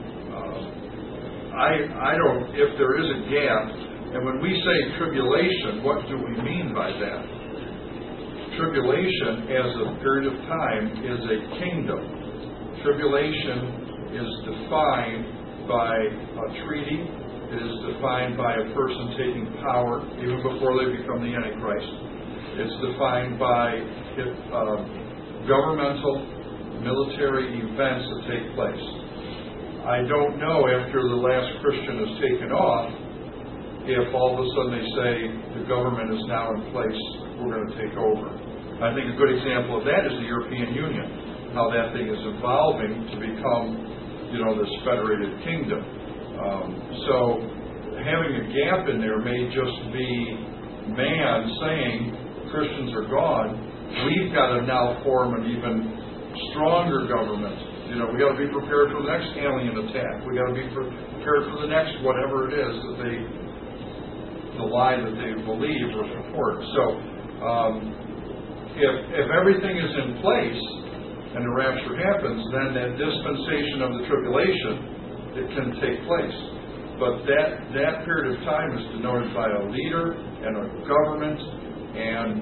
I don't, if there is a gap, and when we say tribulation, what do we mean by that? Tribulation as a period of time is a kingdom. Tribulation is defined by a treaty. It is defined by a person taking power even before they become the Antichrist. It's defined by governmental, military events that take place. I don't know after the last Christian is taken off if all of a sudden they say the government is now in place, we're going to take over. I think a good example of that is the European Union, how that thing is evolving to become, this federated kingdom. So having a gap in there may just be man saying Christians are gone. We've got to now form an even stronger government We got to be prepared for the next alien attack. We got to be prepared for the next whatever it is that the lie that they believe or support. So, if everything is in place and the rapture happens, then that dispensation of the tribulation, it can take place. But that period of time is denoted by a leader and a government, and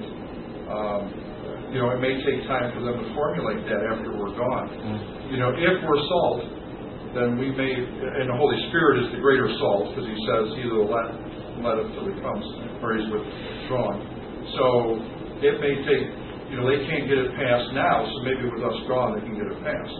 it may take time for them to formulate that after we're gone. If we're salt, then we may, and the Holy Spirit is the greater salt, because He says He will let it till He comes, or He's withdrawn. So it may take, they can't get it passed now, so maybe with us gone, they can get it passed.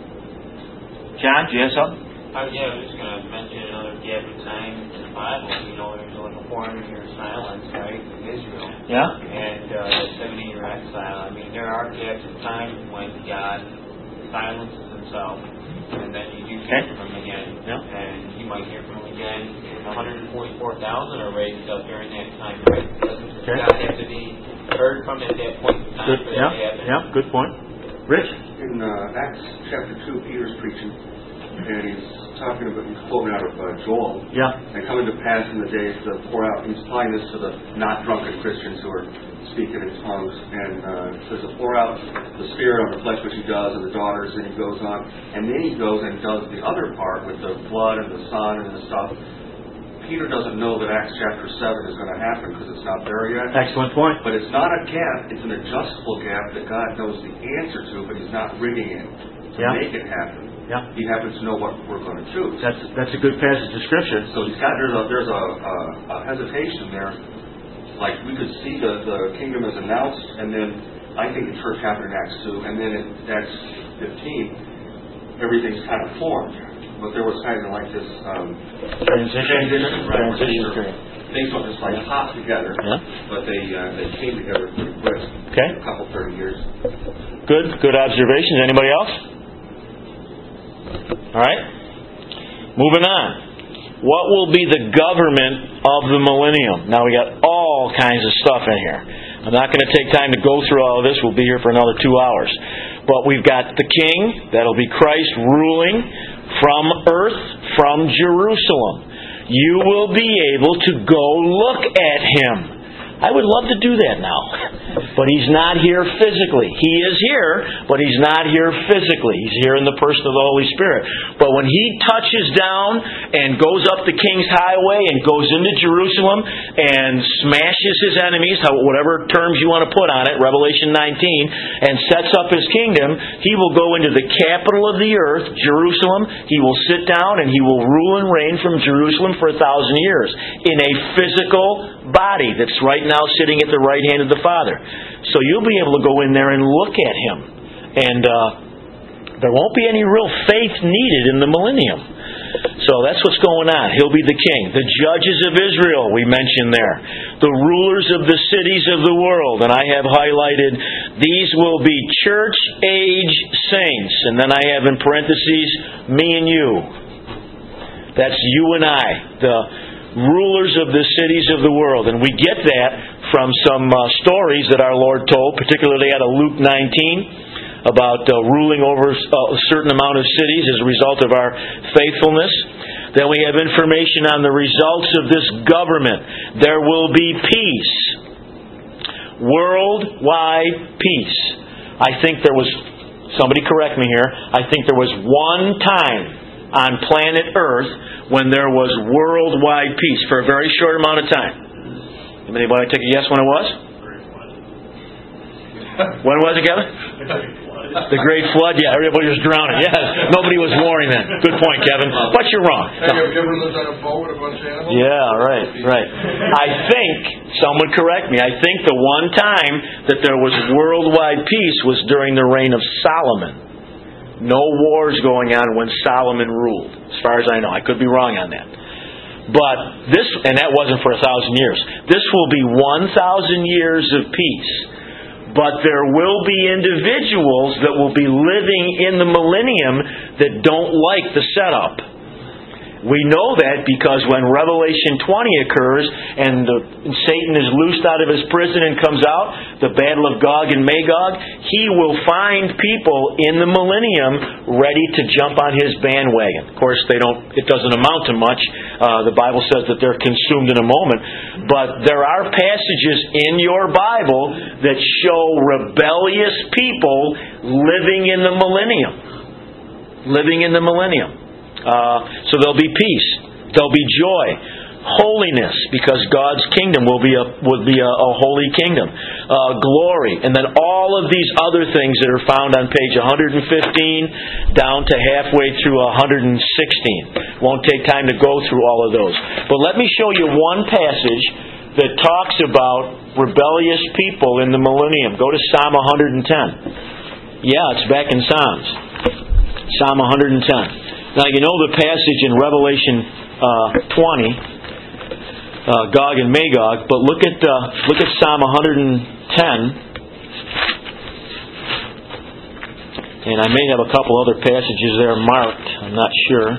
John, do you have something? I was just going to mention another gap in time in the Bible. There's like a 400-year silence, right, in Israel. Yeah. And the 70-year exile. There are gaps in time when God silences Himself, and then you do hear from Him again. Yeah. And you might hear from Him again. 144,000 are raised up during that time, right? Doesn't God have to be heard from at that point in time for that to happen? Yeah, good point. Rich? In Acts chapter 2, Peter's preaching, and he's talking about, he's quoting out of Joel. Yeah. And coming to pass in the days to pour out, he's applying this to the not drunken Christians who are speaking in tongues, and it says to pour out the Spirit on the flesh, which He does, and the daughters, and He goes on. And then He goes and does the other part with the blood and the sun and the stuff. Peter doesn't know that Acts chapter 7 is going to happen because it's not there yet. Excellent point. But it's not a gap, it's an adjustable gap that God knows the answer to, but He's not rigging it to make it happen. Yeah. He happens to know what we're going to choose. That's a good passage of Scripture. So there's a hesitation there. Like we could see the kingdom is announced, and then I think the church happened in Acts 2, and then in Acts 15, everything's kind of formed. But there was kind of like this transition, right? Things don't just like pop together, but they came together pretty quick. Okay. A couple 30 years. Good observations. Anybody else? All right. Moving on. What will be the government of the millennium? Now we got all kinds of stuff in here. I'm not going to take time to go through all of this. We'll be here for another 2 hours. But we've got the King. That'll be Christ ruling from earth, from Jerusalem. You will be able to go look at Him. I would love to do that now. But He's not here physically. He is here, but He's not here physically. He's here in the person of the Holy Spirit. But when He touches down and goes up the King's Highway and goes into Jerusalem and smashes His enemies, whatever terms you want to put on it, Revelation 19, and sets up His kingdom, He will go into the capital of the earth, Jerusalem. He will sit down and He will rule and reign from Jerusalem for 1,000 years in a physical body that's right now sitting at the right hand of the Father. So you'll be able to go in there and look at Him. And there won't be any real faith needed in the millennium. So that's what's going on. He'll be the King. The judges of Israel, we mentioned there. The rulers of the cities of the world. And I have highlighted, these will be church-age saints. And then I have in parentheses, me and you. That's you and I. The rulers of the cities of the world. And we get that from some stories that our Lord told, particularly out of Luke 19, about ruling over a certain amount of cities as a result of our faithfulness. Then we have information on the results of this government. There will be peace. Worldwide peace. I think there was, somebody correct me here, I think there was one time on planet Earth when there was worldwide peace for a very short amount of time. Anybody take a guess when it was? When was it, Kevin? The Great Flood. Yeah, everybody was drowning. Yes, nobody was warning then. Good point, Kevin. But you're wrong. Have you ever lived on a boat with a bunch of animals? Yeah, right. I think, someone correct me, I think the one time that there was worldwide peace was during the reign of Solomon. No wars going on when Solomon ruled, as far as I know. I could be wrong on that. But this, and that wasn't for 1,000 years. This will be 1,000 years of peace. But there will be individuals that will be living in the millennium that don't like the setup. We know that because when Revelation 20 occurs and Satan is loosed out of his prison and comes out, the battle of Gog and Magog, he will find people in the millennium ready to jump on his bandwagon. Of course, it doesn't amount to much. The Bible says that they're consumed in a moment. But there are passages in your Bible that show rebellious people living in the millennium. Living in the millennium. So there'll be peace, there'll be joy, holiness, because God's kingdom will be a holy kingdom, glory, and then all of these other things that are found on page 115 down to halfway through 116. Won't take time to go through all of those. But let me show you one passage that talks about rebellious people in the millennium. Go to Psalm 110. Yeah, it's back in Psalms. Psalm 110. Now, you know the passage in Revelation 20, Gog and Magog, but look at Psalm 110, and I may have a couple other passages there marked. I'm not sure.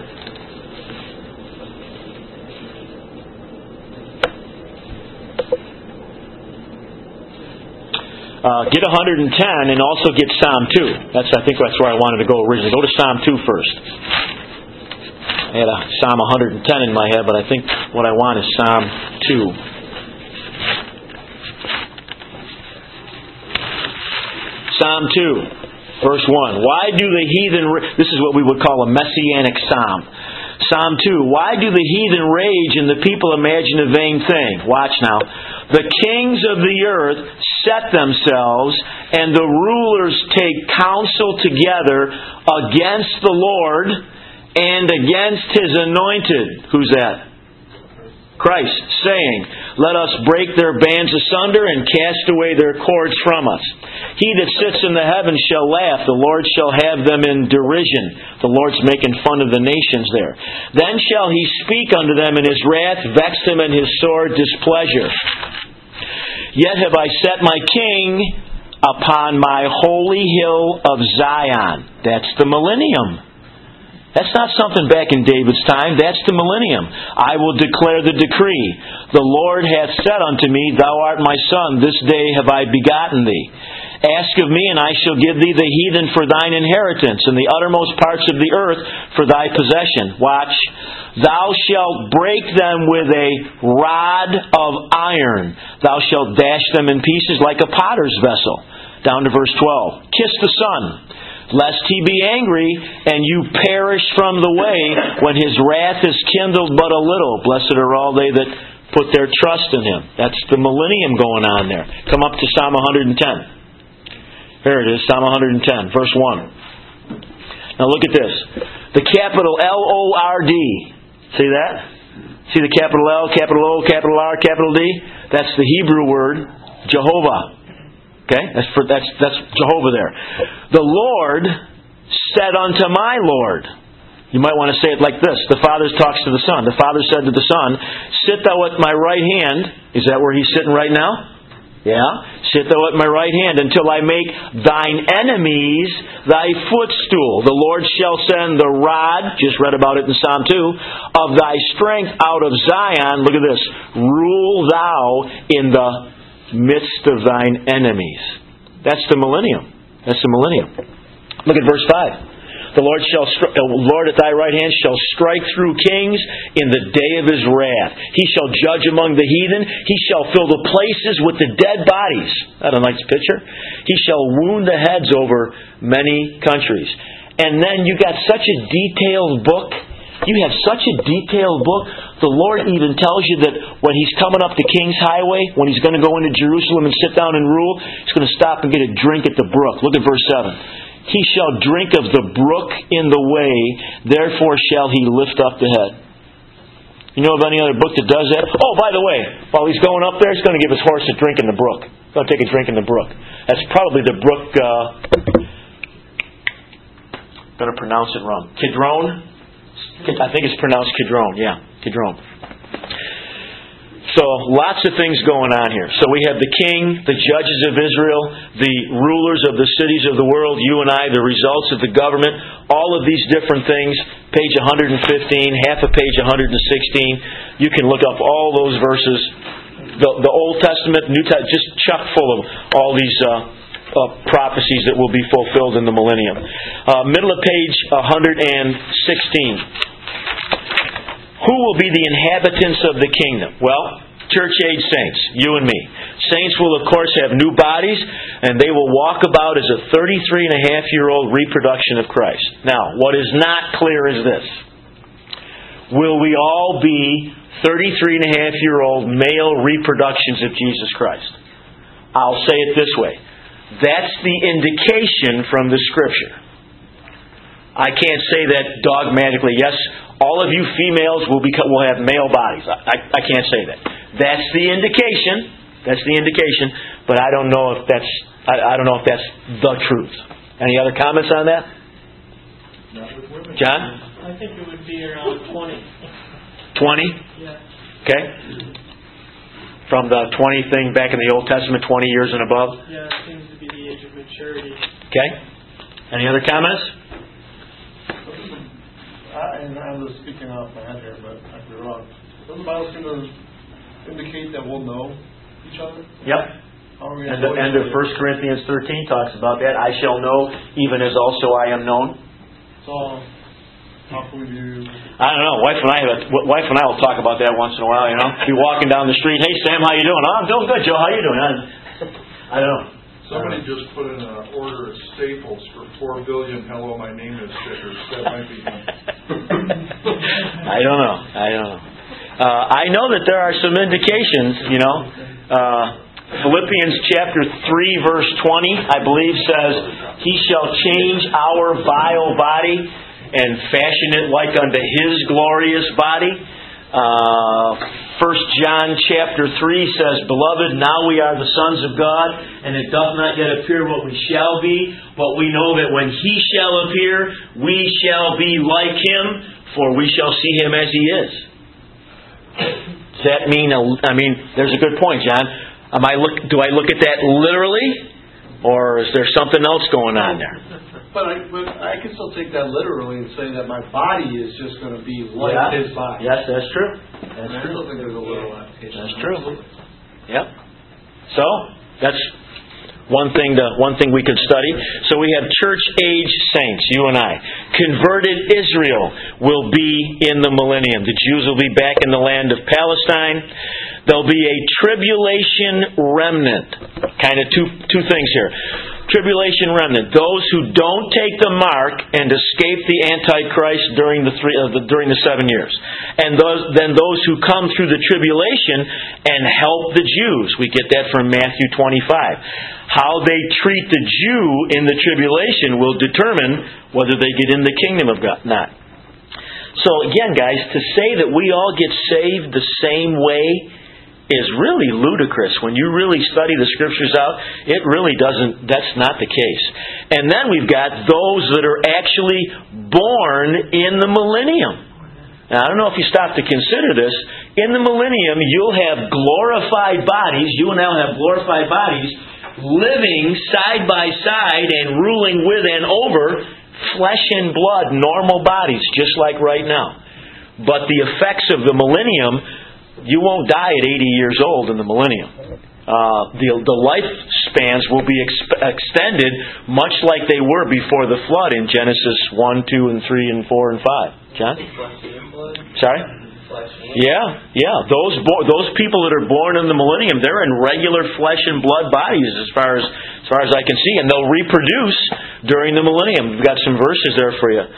Get 110 and also get Psalm 2. I think that's where I wanted to go originally. Go to Psalm 2 first. I had a Psalm 110 in my head, but I think what I want is Psalm 2. Psalm 2, verse 1. Why do the heathen... This is what we would call a messianic psalm. Psalm 2. Why do the heathen rage and the people imagine a vain thing? Watch now. The kings of the earth set themselves, and the rulers take counsel together against the Lord and against His anointed. Who's that? Christ, saying, let us break their bands asunder and cast away their cords from us. He that sits in the heavens shall laugh. The Lord shall have them in derision. The Lord's making fun of the nations there. Then shall He speak unto them in His wrath, vex them in His sore displeasure. Yet have I set my king upon my holy hill of Zion. That's the millennium. That's not something back in David's time. That's the millennium. I will declare the decree. The Lord hath said unto me, Thou art my son, this day have I begotten thee. Ask of me, and I shall give thee the heathen for thine inheritance, and the uttermost parts of the earth for thy possession. Watch. Thou shalt break them with a rod of iron. Thou shalt dash them in pieces like a potter's vessel. Down to verse 12. Kiss the Son, lest He be angry, and you perish from the way, when His wrath is kindled but a little. Blessed are all they that put their trust in Him. That's the millennium going on there. Come up to Psalm 110. There it is, Psalm 110, verse 1. Now look at this. The capital L-O-R-D. See that? See the capital L, capital O, capital R, capital D? That's the Hebrew word, Jehovah. Okay? That's Jehovah there. The Lord said unto my Lord. You might want to say it like this. The Father talks to the Son. The Father said to the Son, Sit thou at my right hand. Is that where He's sitting right now? Yeah. Sit thou at my right hand until I make thine enemies thy footstool. The Lord shall send the rod, just read about it in Psalm 2, of thy strength out of Zion. Look at this. Rule thou in the midst of thine enemies. That's the millennium. That's the millennium. Look at verse 5. The Lord at thy right hand shall strike through kings in the day of His wrath. He shall judge among the heathen. He shall fill the places with the dead bodies. That's a nice picture. He shall wound the heads over many countries. And then you got such a detailed book. You have such a detailed book. The Lord even tells you that when He's coming up the King's Highway, when He's going to go into Jerusalem and sit down and rule, He's going to stop and get a drink at the brook. Look at verse 7. He shall drink of the brook in the way, therefore shall he lift up the head. You know of any other book that does that? Oh, by the way, while he's going up there, he's going to give his horse a drink in the brook. He's going to take a drink in the brook. That's probably the brook, I'm going to pronounce it wrong. Kidron? I think it's pronounced Kidron, yeah. Kidron. So lots of things going on here. So we have the king, the judges of Israel, the rulers of the cities of the world, you and I, the results of the government, all of these different things. Page 115, half a page 116. You can look up all those verses. The Old Testament, New Testament, just chock full of all these prophecies that will be fulfilled in the millennium. Middle of page 116. Who will be the inhabitants of the kingdom? Well, church-age saints, you and me. Saints will, of course, have new bodies, and they will walk about as a 33-and-a-half-year-old reproduction of Christ. Now, what is not clear is this. Will we all be 33-and-a-half-year-old male reproductions of Jesus Christ? I'll say it this way. That's the indication from the Scripture. I can't say that dogmatically. Yes, all of you females will have male bodies. I can't say that. That's the indication. That's the indication. But I don't know if that's the truth. Any other comments on that? John? I think it would be around 20. 20? Yeah. Okay. From the 20 thing back in the Old Testament, 20 years and above? Yeah, it seems to be the age of maturity. Okay. Any other comments? And I'm just speaking off my head here, but I could be wrong. Doesn't the Bible seem to indicate that we'll know each other? Yep. How are we And gonna the know end each of other? 1 Corinthians 13 talks about that. I shall know even as also I am known. So, how can we do... I don't know. Wife and I will talk about that once in a while, you know. Be walking down the street. Hey, Sam, how you doing? Oh, I'm doing good, Joe. How you doing? I don't know. Somebody just put in an order at Staples for 4 billion "Hello, my name is" stickers. That might be him. I don't know. I know that there are some indications, you know. Philippians chapter 3 verse 20, I believe, says, He shall change our vile body and fashion it like unto His glorious body. 1 John chapter 3 says, Beloved, now we are the sons of God, and it doth not yet appear what we shall be, but we know that when He shall appear, we shall be like Him, for we shall see Him as He is. Does that mean, there's a good point, John. Do I look at that literally, or is there something else going on there? But I can still take that literally and say that my body is just going to be like His body. Yes, that's true. I still think there's a little application. That's true. Yep. So that's one thing we could study. So we have church-age saints, you and I. Converted Israel will be in the millennium. The Jews will be back in the land of Palestine. There'll be a tribulation remnant. Kind of two things here. Tribulation remnant. Those who don't take the mark and escape the Antichrist during the 7 years. And then those who come through the tribulation and help the Jews. We get that from Matthew 25. How they treat the Jew in the tribulation will determine whether they get in the kingdom of God or not. So again, guys, to say that we all get saved the same way is really ludicrous. When you really study the Scriptures out, it really doesn't, that's not the case. And then we've got those that are actually born in the millennium. Now, I don't know if you stop to consider this. In the millennium, you'll have glorified bodies, you and I will have glorified bodies, living side by side and ruling with and over flesh and blood, normal bodies, just like right now. But the effects of the millennium, you won't die at 80 years old in the millennium. The lifespans will be extended much like they were before the flood in Genesis 1, 2, and 3, and 4, and 5. John? Sorry? Yeah. Those people that are born in the millennium, they're in regular flesh and blood bodies as far as I can see, and they'll reproduce during the millennium. We've got some verses there for you.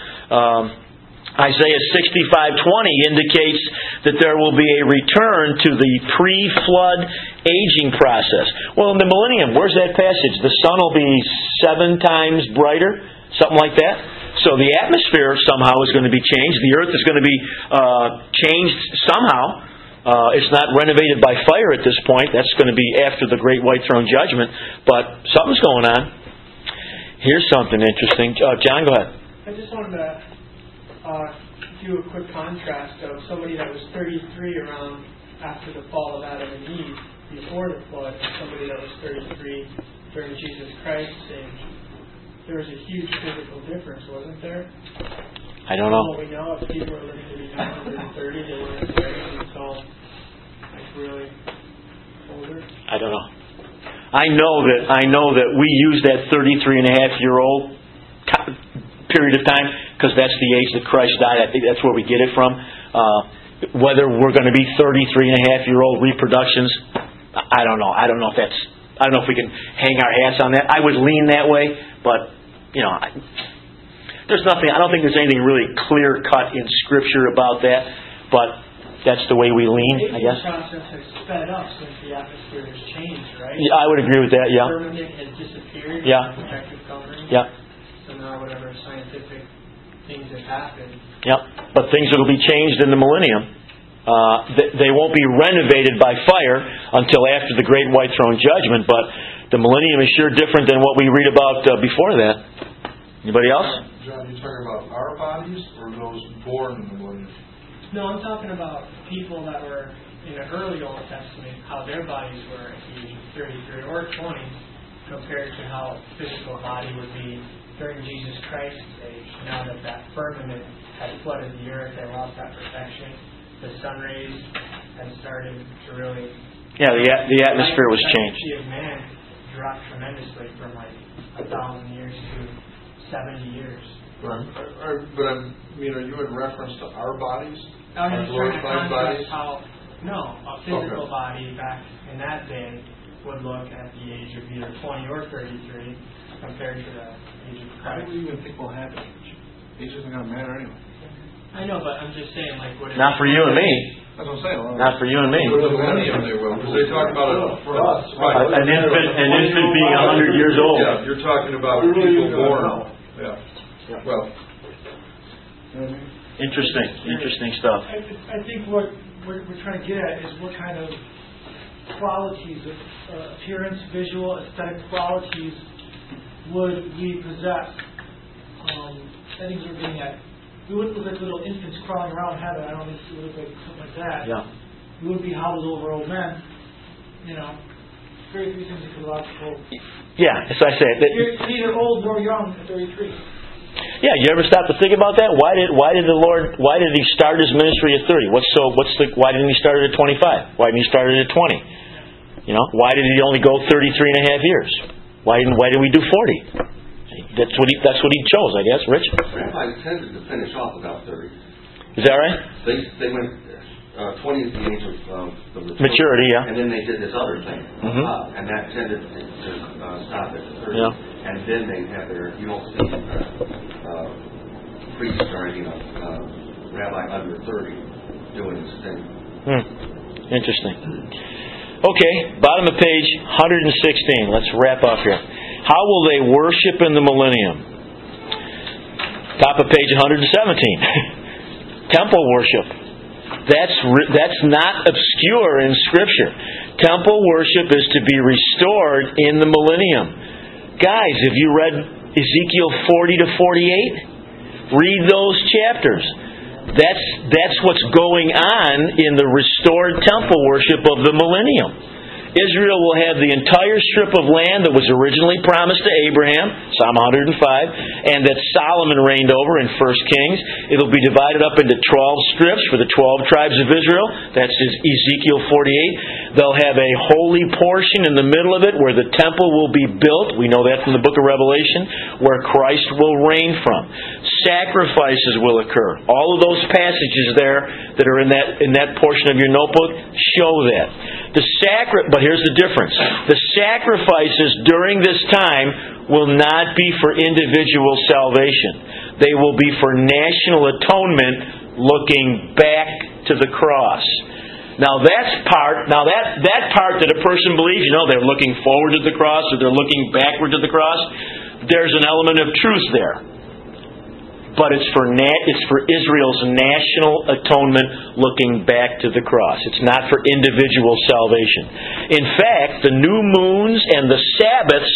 Isaiah 65:20 indicates that there will be a return to the pre-flood aging process. Well, in the millennium, where's that passage? The sun will be 7 times brighter, something like that. So the atmosphere somehow is going to be changed. The earth is going to be changed somehow. It's not renovated by fire at this point. That's going to be after the Great White Throne Judgment. But something's going on. Here's something interesting. John, go ahead. I just wanted to do a quick contrast of somebody that was 33 around after the fall of Adam and Eve, before the flood, and somebody that was 33 during Jesus Christ's age. There was a huge physical difference, wasn't there? I don't know. Well, we know if people are living to be 130, they weren't living until like really older. I don't know. I know that we use that 33-and-a-half-year-old period of time because that's the age that Christ died. I think that's where we get it from. Whether we're going to be 33-and-a-half-year-old reproductions, I don't know. I don't know if we can hang our hats on that. I would lean that way, but there's nothing. I don't think there's anything really clear cut in Scripture about that, but that's the way we lean, I guess. The process has sped up since the atmosphere has changed, right? Yeah, I would agree with that. Yeah. The firmament has disappeared. Yeah. The protective covering. Yeah. So now whatever scientific things have happened. Yeah. But things will be changed in the millennium. They won't be renovated by fire until after the Great White Throne Judgment, but the millennium is sure different than what we read about before that. Anybody else? John, you talking about our bodies or those born in the millennium? No, I'm talking about people that were in the early Old Testament, how their bodies were at the age of 33 or 20 compared to how a physical body would be during Jesus Christ's age. Now that firmament had flooded the earth, they lost that protection. The sun rays had started to really... Yeah, the atmosphere was changed. The of man dropped tremendously from like 1,000 years to 70 years. Right. Are you in reference to our bodies? I was trying to glorified contrast bodies? how, a physical body back in that day would look at the age of either 20 or 33 compared to the age of How Christ. do we even think we'll have age? Age isn't going to matter anyway. I know, but I'm just saying, like, what... Not for you and me. That's what I'm saying. Not for you and me. For the millennium they will, because they talk about it for us. An infant being 100 years old. Yeah, you're talking about people born. Yeah. Well, Interesting stuff. I think what we're trying to get at is what kind of qualities, appearance, visual, aesthetic qualities would we possess. I think we're getting at. We wouldn't look like little infants crawling around heaven. I don't think we would look like something like that. Yeah. We wouldn't be hobbled over old men. Very few things ecological. Yeah, as I said. You're neither old nor young at 33. Yeah, you ever stop to think about that? Why did he start his ministry at 30? Why didn't he start it at 25? Why didn't he start it at 20? Why did he only go 33 and a half years? Why did we do 40? That's what he chose, I guess. Rich? Rabbis tended to finish off about 30. Is that right? They went 20 is the age of the maturity, yeah. And then they did this other thing, Mm-hmm. and that tended to stop at 30. Yeah. And then they have you don't see priests or rabbi under 30 doing this thing. Interesting. Okay, bottom of page 116. Let's wrap up here. How will they worship in the millennium? Top of page 117. Temple worship. That's not obscure in Scripture. Temple worship is to be restored in the millennium. Guys, have you read Ezekiel 40 to 48? Read those chapters. That's what's going on in the restored temple worship of the millennium. Israel will have the entire strip of land that was originally promised to Abraham, Psalm 105, and that Solomon reigned over in 1 Kings. It'll be divided up into 12 strips for the 12 tribes of Israel. That's Ezekiel 48. They'll have a holy portion in the middle of it where the temple will be built. We know that from the book of Revelation, where Christ will reign from. Sacrifices will occur. All of those passages there that are in that portion of your notebook show that. But here's the difference. The sacrifices during this time will not be for individual salvation. They will be for national atonement looking back to the cross. Now that part that a person believes, they're looking forward to the cross or they're looking backward to the cross, there's an element of truth there. But it's for Israel's national atonement looking back to the cross. It's not for individual salvation. In fact, the new moons and the Sabbaths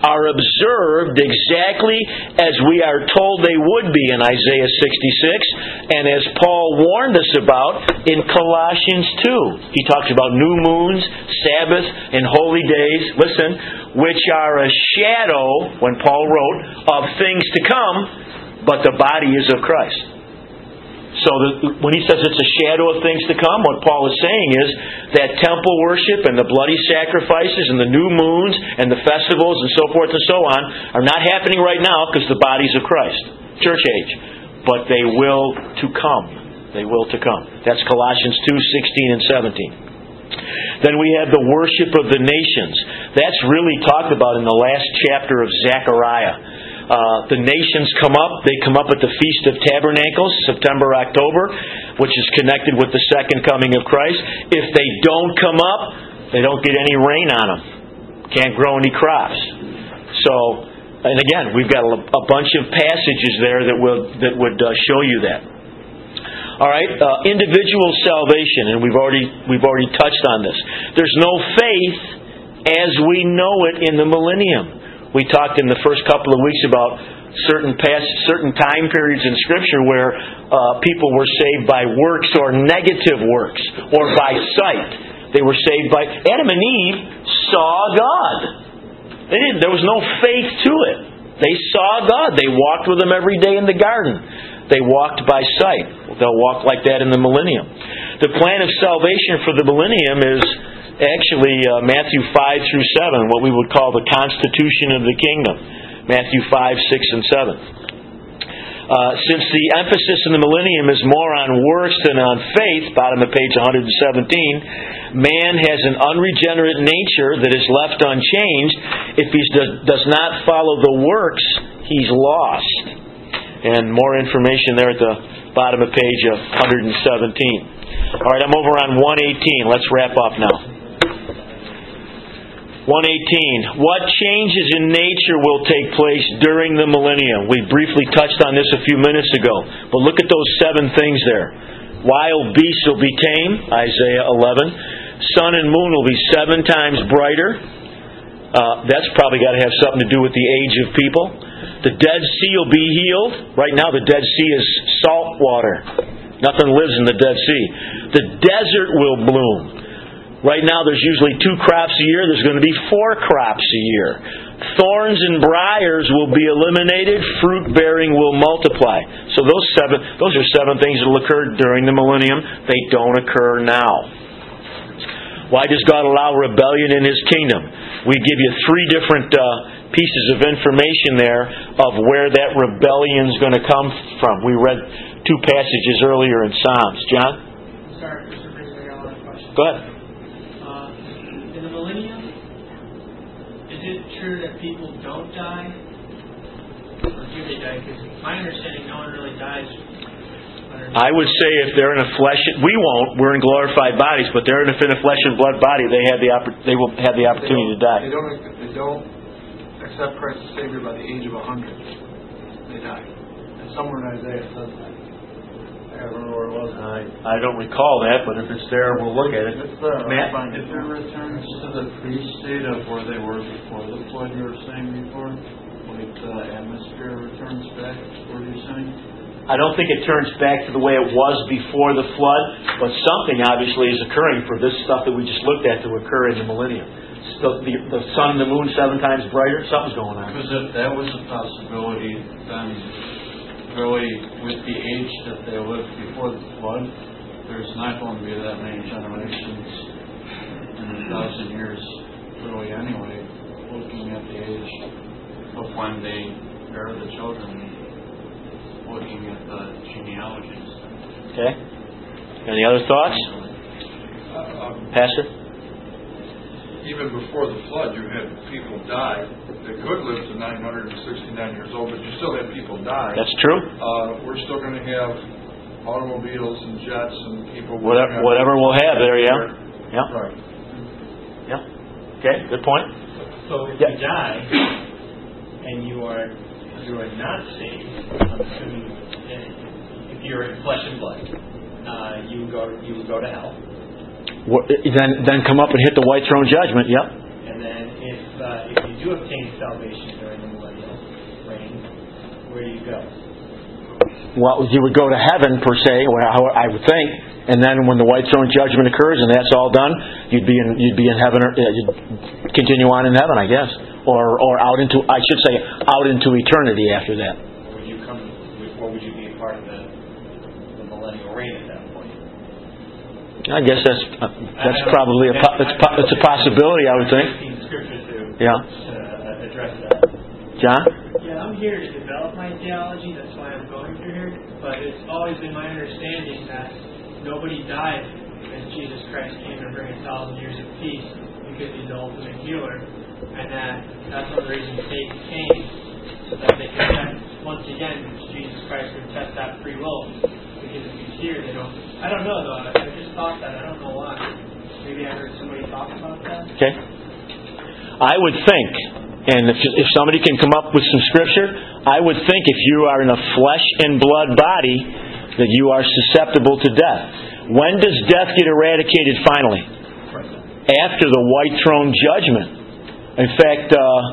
are observed exactly as we are told they would be in Isaiah 66, and as Paul warned us about in Colossians 2. He talks about new moons, Sabbath, and holy days, listen, which are a shadow, when Paul wrote, of things to come, but the body is of Christ. So when he says it's a shadow of things to come, what Paul is saying is that temple worship and the bloody sacrifices and the new moons and the festivals and so forth and so on are not happening right now because the body's of Christ, church age. But they will to come. They will to come. That's Colossians 2:16 and 17. Then we have the worship of the nations. That's really talked about in the last chapter of Zechariah. The nations come up. They come up at the Feast of Tabernacles, September, October, which is connected with the second coming of Christ. If they don't come up, they don't get any rain on them. Can't grow any crops. So, and again, we've got a bunch of passages there that would show you that. All right, individual salvation, and we've already touched on this. There's no faith as we know it in the millennium. We talked in the first couple of weeks about certain time periods in Scripture where people were saved by works or negative works, or by sight. They were saved by... Adam and Eve saw God. There was no faith to it. They saw God. They walked with Him every day in the garden. They walked by sight. They'll walk like that in the millennium. The plan of salvation for the millennium is... actually, Matthew 5 through 7, what we would call the constitution of the kingdom. Matthew 5, 6, and 7. Since the emphasis in the millennium is more on works than on faith, bottom of page 117, man has an unregenerate nature that is left unchanged. If he does not follow the works, he's lost. And more information there at the bottom of page 117. All right, I'm over on 118. Let's wrap up now. 118. What changes in nature will take place during the millennium? We briefly touched on this a few minutes ago. But look at those 7 things there. Wild beasts will be tame, Isaiah 11. Sun and moon will be 7 times brighter. That's probably got to have something to do with the age of people. The Dead Sea will be healed. Right now the Dead Sea is salt water. Nothing lives in the Dead Sea. The desert will bloom. Right now there's usually 2 crops a year. There's going to be 4 crops a year. Thorns and briars will be eliminated. Fruit bearing will multiply. So those are 7 things that will occur during the millennium. They don't occur now. Why does God allow rebellion in His kingdom? We give you 3 different pieces of information there of where that rebellion is going to come from. We read 2 passages earlier in Psalms. John? Sorry, Mr. Priestley, I got a question. Go ahead. In the millennium, is it true that people don't die? Or do they die? Because my understanding, no one really dies. I would say if they're in a flesh, we won't. We're in glorified bodies, but they're in a flesh and blood body. They will have the opportunity to die. They don't accept Christ as Savior by the age of 100. They die. And somewhere in Isaiah it says that. I don't know where it was. I don't recall that, but if it's there, we'll look at it. It's there. Matt? If it returns to the pre-state of where they were before the flood, you were saying before, like the atmosphere returns back, what are you saying? I don't think it turns back to the way it was before the flood, but something obviously is occurring for this stuff that we just looked at to occur in the millennium. The sun and the moon 7 times brighter, something's going on. Because if that was a possibility, then really with the age that they lived before the flood, there's not going to be that many generations in 1,000 years really anyway, looking at the age of when they bear the children, looking at the genealogies. Okay. Any other thoughts? Pastor? Even before the flood, you had people die that could live to 969 years old, but you still had people die. That's true. We're still going to have automobiles and jets and people... Whatever we'll have there, yeah. Yeah. Right. Yeah. Okay, good point. So if you die and you are not saved, I'm assuming if you're in flesh and blood, you would go to hell. Then come up and hit the white throne judgment. Yep. And then if you do do obtain salvation during the millennial reign, where do you go? Well, you would go to heaven per se, I would think, and then when the white throne judgment occurs and that's all done, you'd be in heaven, or you'd continue on in heaven, I guess, or out into eternity after that. Or would you be a part of the millennial reign at that point? I guess that's probably it's a possibility, I would think. Scripture to address that. John? Yeah, I'm here to develop my theology. That's why I'm going through here. But it's always been my understanding that nobody died as Jesus Christ came to bring 1,000 years of peace because He's the ultimate healer, and that's one of the reasons Satan came, so that they could test once again Jesus Christ would test that free will. Because if He's here, they don't. I don't know though. I just thought that. I don't know why. Maybe I heard somebody talk about that. Okay. I would think. And if somebody can come up with some scripture, I would think if you are in a flesh and blood body, that you are susceptible to death. When does death get eradicated finally? After the white throne judgment. In fact,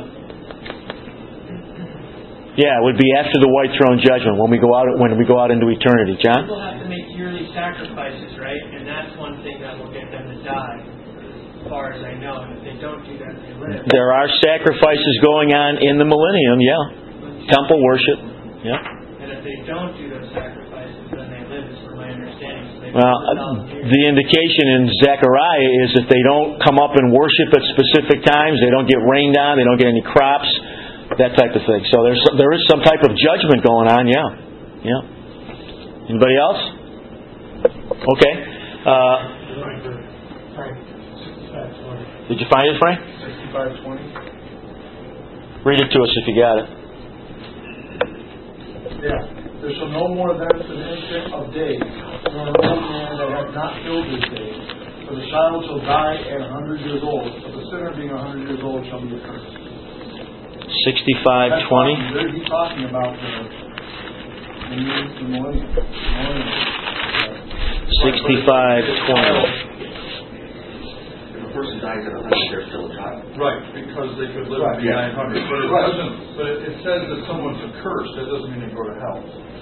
it would be after the white throne judgment when we go out into eternity. John? People have to make yearly sacrifices, right? And that's one thing that will get them to die. As far as I know, and if they don't do that, they live. There are sacrifices going on in the millennium, temple worship, And if they don't do those sacrifices, then they live, is from my understanding. So the indication in Zechariah is that they don't come up and worship at specific times, they don't get rained on, they don't get any crops, that type of thing. So there is some type of judgment going on, Anybody else? Okay. Did you find it, Frank? 65:20. Read it to us if you got it. Yeah. There shall no more thence an instant of days, nor an old man that hath not filled his days. For the child shall die at 100 years old, but the sinner being 100 years old shall be accursed. 65:20. There he's talking about the millennium. 65:20. If a person dies at 100, they're still a child. Right, because they could live to be 900. But it says that someone's accursed. That doesn't mean they go to hell.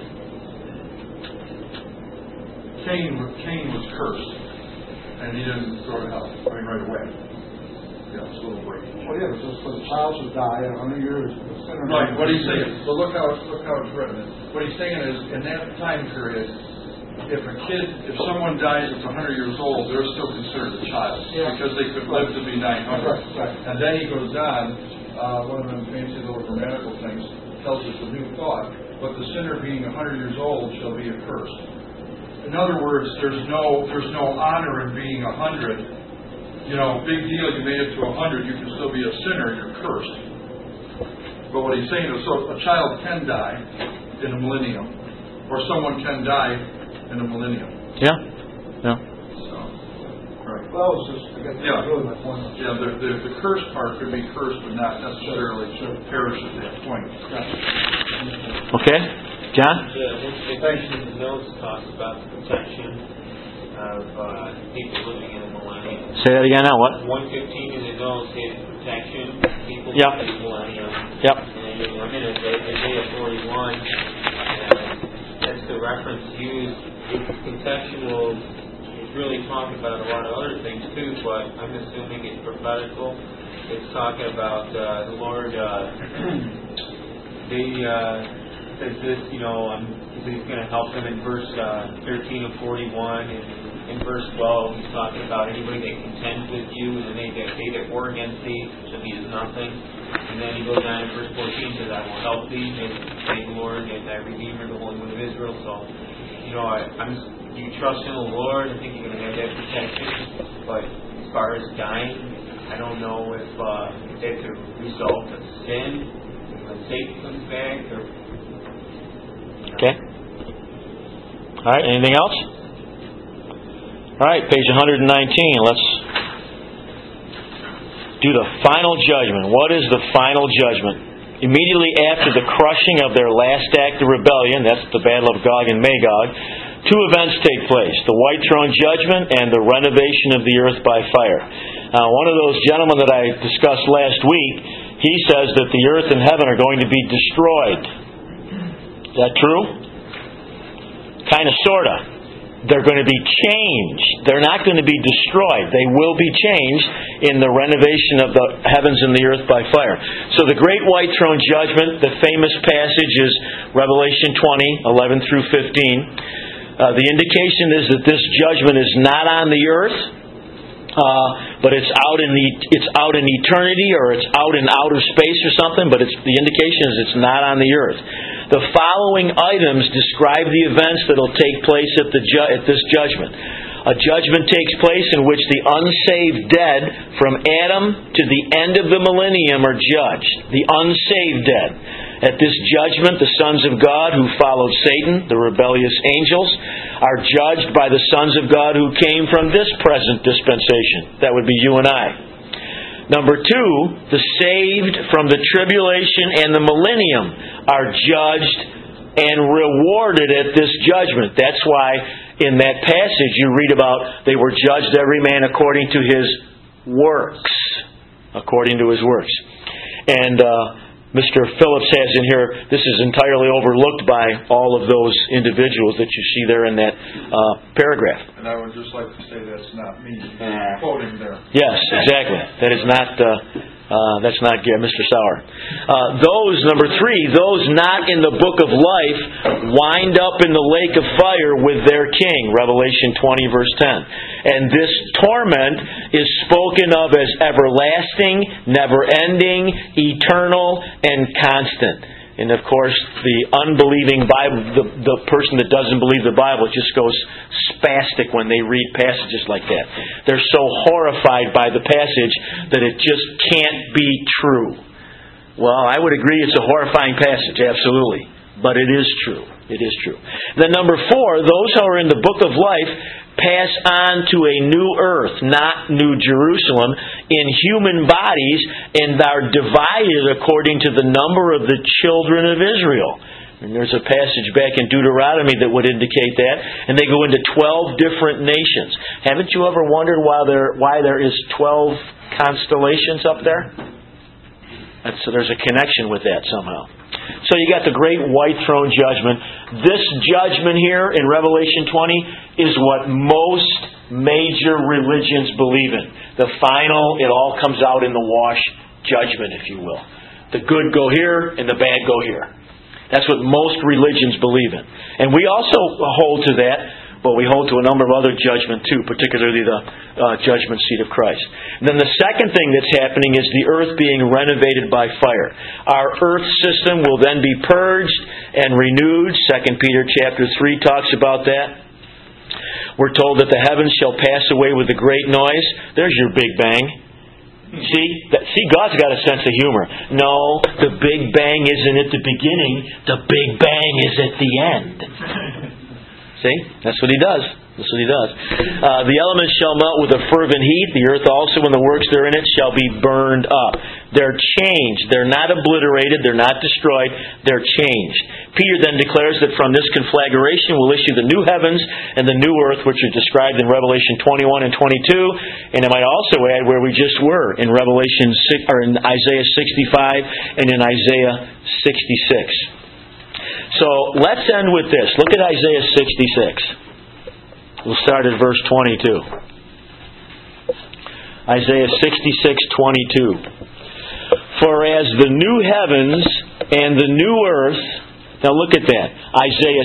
Cain was cursed, and he didn't go to hell. Right away. It's a little break. Well, yeah, it's just for the child shall die at 100 years. The sinner. Right. What he's saying. So look how it's written. What he's saying is, in that time period, if someone dies at 100 years old, they're still considered a child because they could live to be 900. Right. And then he goes on, one of the fancy little grammatical things tells us a new thought. But the sinner being 100 years old shall be accursed. In other words, there's no honor in being 100. Big deal. You made it to 100. You can still be a sinner. You're cursed. But what he's saying is, so a child can die in a millennium, or someone can die in a millennium. Yeah. So, right. Well, it's just, I guess that's really my point. Yeah, the curse part could be cursed, but not necessarily perish at that point. Okay. John? The section of the notes talks about the protection of people living in the millennium. Say that again now, what? 115 in the notes says protection of people living in the millennium. Yep. And I'm in Isaiah 41, that's the reference used. It's contextual. It's really talking about a lot of other things too, but I'm assuming it's prophetical. It's talking about the Lord. Says this, He's going to help them in verse 13 of 41, and in verse 12 He's talking about anybody that contends with you, and then they that war against thee shall be as nothing. And then he goes on in verse 14 says, I will help thee, and the Lord, and thy Redeemer, the Holy One of Israel. So, you trust in the Lord. I think you're going to have that protection. But as far as dying, I don't know if that's a result of sin when Satan comes back, or. Okay. All right. Anything else? All right. Page 119. Let's do the final judgment. What is the final judgment? Immediately after the crushing of their last act of rebellion, that's the Battle of Gog and Magog, two events take place: the white throne judgment and the renovation of the earth by fire. One of those gentlemen that I discussed last week, he says that the earth and heaven are going to be destroyed. Is that true? Kind of, sort of. They're going to be changed. They're not going to be destroyed. They will be changed in the renovation of the heavens and the earth by fire. So the great white throne judgment, the famous passage is Revelation 20, 11 through 15. The indication is that this judgment is not on the earth, but it's out in eternity, or it's out in outer space or something. But the indication is it's not on the earth. The following items describe the events that will take place at this judgment. A judgment takes place in which the unsaved dead from Adam to the end of the millennium are judged. The unsaved dead. At this judgment, the sons of God who followed Satan, the rebellious angels, are judged by the sons of God who came from this present dispensation. That would be you and I. Number two, the saved from the tribulation and the millennium are judged and rewarded at this judgment. That's why in that passage you read about they were judged every man according to his works. According to his works. And Mr. Phillips has in here, this is entirely overlooked by all of those individuals that you see there in that paragraph. And I would just like to say that's not me quoting there. Yes, exactly. That is not. That's not Mr. Sauer. Number three, those not in the book of life wind up in the lake of fire with their king. Revelation 20, verse 10. And this torment is spoken of as everlasting, never-ending, eternal, and constant. And of course, the unbelieving Bible, the person that doesn't believe the Bible just goes spastic when they read passages like that. They're so horrified by the passage that it just can't be true. Well, I would agree it's a horrifying passage, absolutely. But it is true. It is true. Then number four, those who are in the book of life pass on to a new earth, not New Jerusalem, in human bodies, and are divided according to the number of the children of Israel. And there's a passage back in Deuteronomy that would indicate that, and they go into 12 different nations. Haven't you ever wondered why there is 12 constellations up there? So there's a connection with that somehow. So you got the great white throne judgment. This judgment here in Revelation 20 is what most major religions believe in. The final, it all comes out in the wash judgment, if you will. The good go here and the bad go here. That's what most religions believe in. And we also hold to that, but we hold to a number of other judgment too, particularly the judgment seat of Christ. And then the second thing that's happening is the earth being renovated by fire. Our earth system will then be purged and renewed. 2 Peter chapter 3 talks about that. We're told that the heavens shall pass away with a great noise. There's your Big Bang. See, God's got a sense of humor. No, the Big Bang isn't at the beginning. The Big Bang is at the end. See? That's what He does. That's what He does. The elements shall melt with a fervent heat. The earth also and the works therein it shall be burned up. They're changed. They're not obliterated. They're not destroyed. They're changed. Peter then declares that from this conflagration will issue the new heavens and the new earth, which are described in Revelation 21 and 22. And I might also add where we just were in Revelation 6, or in Isaiah 65 and in Isaiah 66. So let's end with this. Look at Isaiah 66. We'll start at verse 22. Isaiah 66:22. For as the new heavens and the new earth. Now look at that. Isaiah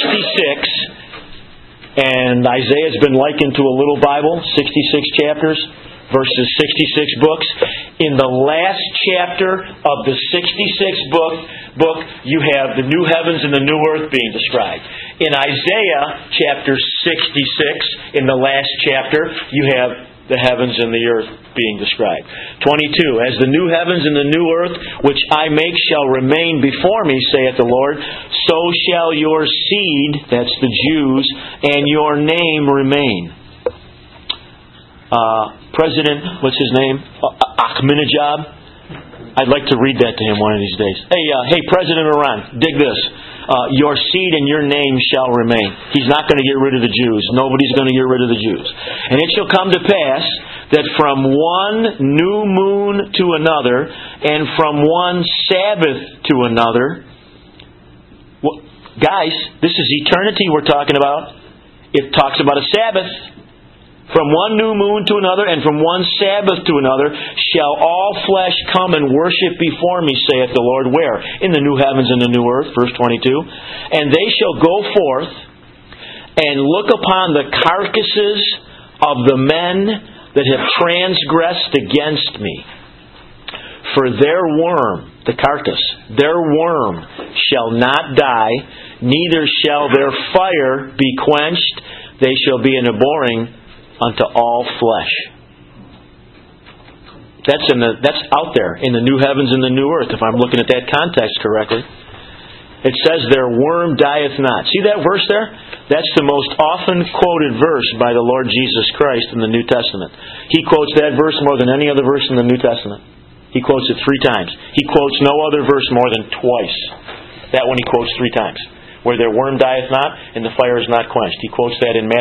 66. And Isaiah's been likened to a little Bible. 66 chapters. Verses 66 books. In the last chapter of the 66th book, you have the new heavens and the new earth being described. In Isaiah chapter 66, in the last chapter, you have the heavens and the earth being described. 22, as the new heavens and the new earth, which I make shall remain before me, saith the Lord, so shall your seed, that's the Jews, and your name remain. President, what's his name? Ahmadinejad. I'd like to read that to him one of these days. Hey, President Iran, dig this. your seed and your name shall remain. He's not going to get rid of the Jews. Nobody's going to get rid of the Jews. And it shall come to pass that from one new moon to another, and from one Sabbath to another. Well, guys, this is eternity we're talking about. It talks about a Sabbath. From one new moon to another, and from one Sabbath to another, shall all flesh come and worship before me, saith the Lord. Where? In the new heavens and the new earth, verse 22. And they shall go forth and look upon the carcasses of the men that have transgressed against me. For their worm, the carcass, their worm shall not die, neither shall their fire be quenched. They shall be an abhorring unto all flesh. That's out there in the new heavens and the new earth, if I'm looking at that context correctly. It says, their worm dieth not. See that verse there? That's the most often quoted verse by the Lord Jesus Christ in the New Testament. He quotes that verse more than any other verse in the New Testament. He quotes it 3 times. He quotes no other verse more than twice. That one he quotes 3 times. Where their worm dieth not and the fire is not quenched. He quotes that in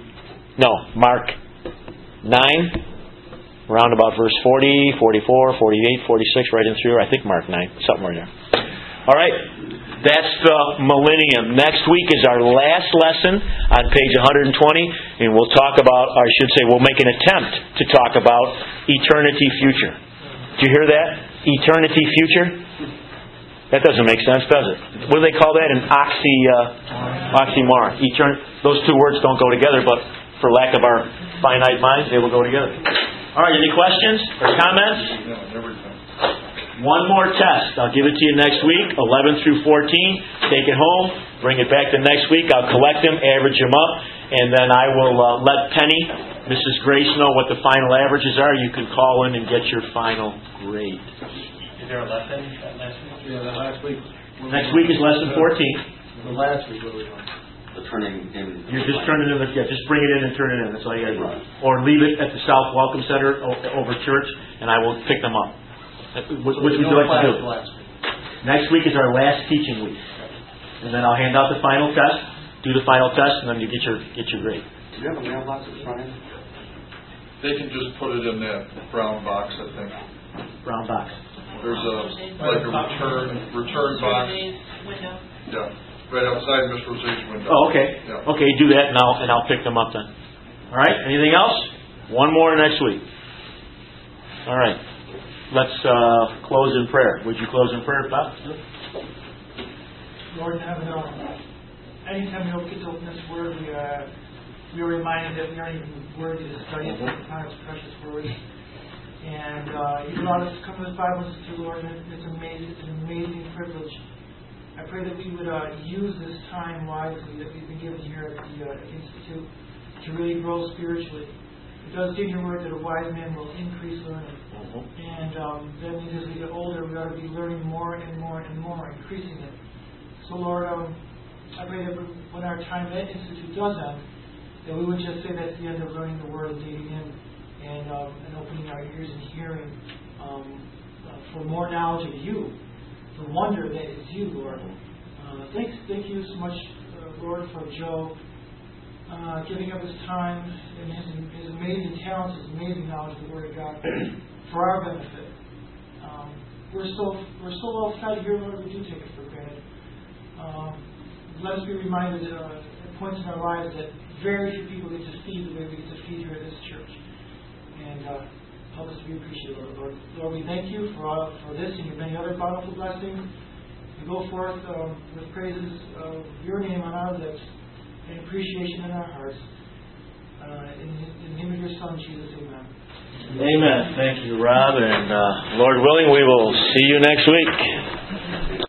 Mark 9, around about verse 40, 44, 48, 46, right in through, I think Mark 9, somewhere there. All right, that's the millennium. Next week is our last lesson on page 120, and we'll talk about, or I should say, we'll make an attempt to talk about eternity future. Did you hear that? Eternity future? That doesn't make sense, does it? What do they call that? An oxymoron. Those 2 words don't go together, but for lack of our finite minds, they will go together. All right, any questions or comments? One more test. I'll give it to you next week, 11 through 14. Take it home, bring it back to next week. I'll collect them, average them up, and then I will let Penny, Mrs. Grace, know what the final averages are. You can call in and get your final grade. Is there a lesson last week? Yeah, the last week. Next week is lesson 14. The last week, what are we doing? The turning in. You're just turning it in. Just bring it in and turn it in. That's all you got to do. Or leave it at the South Welcome Center over church, and I will pick them up. Which would you like to do? Next week is our last teaching week, and then I'll hand out the final test. Do the final test, and then you get your grade. Do you have a mailbox at Brian? They can just put it in that brown box, I think. Brown box. There's a return box. Yeah. Right outside Miss Rosé's window. Oh, okay. Yeah. Okay, do that, and I'll pick them up then. All right. Anything else? One more next week. All right. Let's close in prayer. Would you close in prayer, Bob? Lord in heaven, anytime we get to open this word, we are reminded that we aren't even worthy to study it, God's precious word. And you allowed us to come to this Bible Institute, Lord, and it's amazing. It's an amazing privilege. I pray that we would use this time wisely that we've been given here at the Institute to really grow spiritually. It does say in your word that a wise man will increase learning. And that means as we get older, we ought to be learning more and more and more, increasing it. So, Lord, I pray that when our time at Institute does end, that we would just say that's the end of learning the Word and digging in and opening our ears and hearing for more knowledge of you. The wonder that is you, Lord. Thank you so much, Lord, for Joe giving up his time and his amazing talents, his amazing knowledge of the Word of God for our benefit. We're so well fed here, Lord, we do take it for granted. Let us be reminded at points in our lives that very few people get to feed the way we get to feed here at this church. And help us to be appreciative, Lord. Lord, we thank you for this and your many other bountiful blessings. We go forth with praises of your name on our lips and appreciation in our hearts. In the name of your Son, Jesus, amen. Amen. Thank you, Rob. And Lord willing, we will see you next week.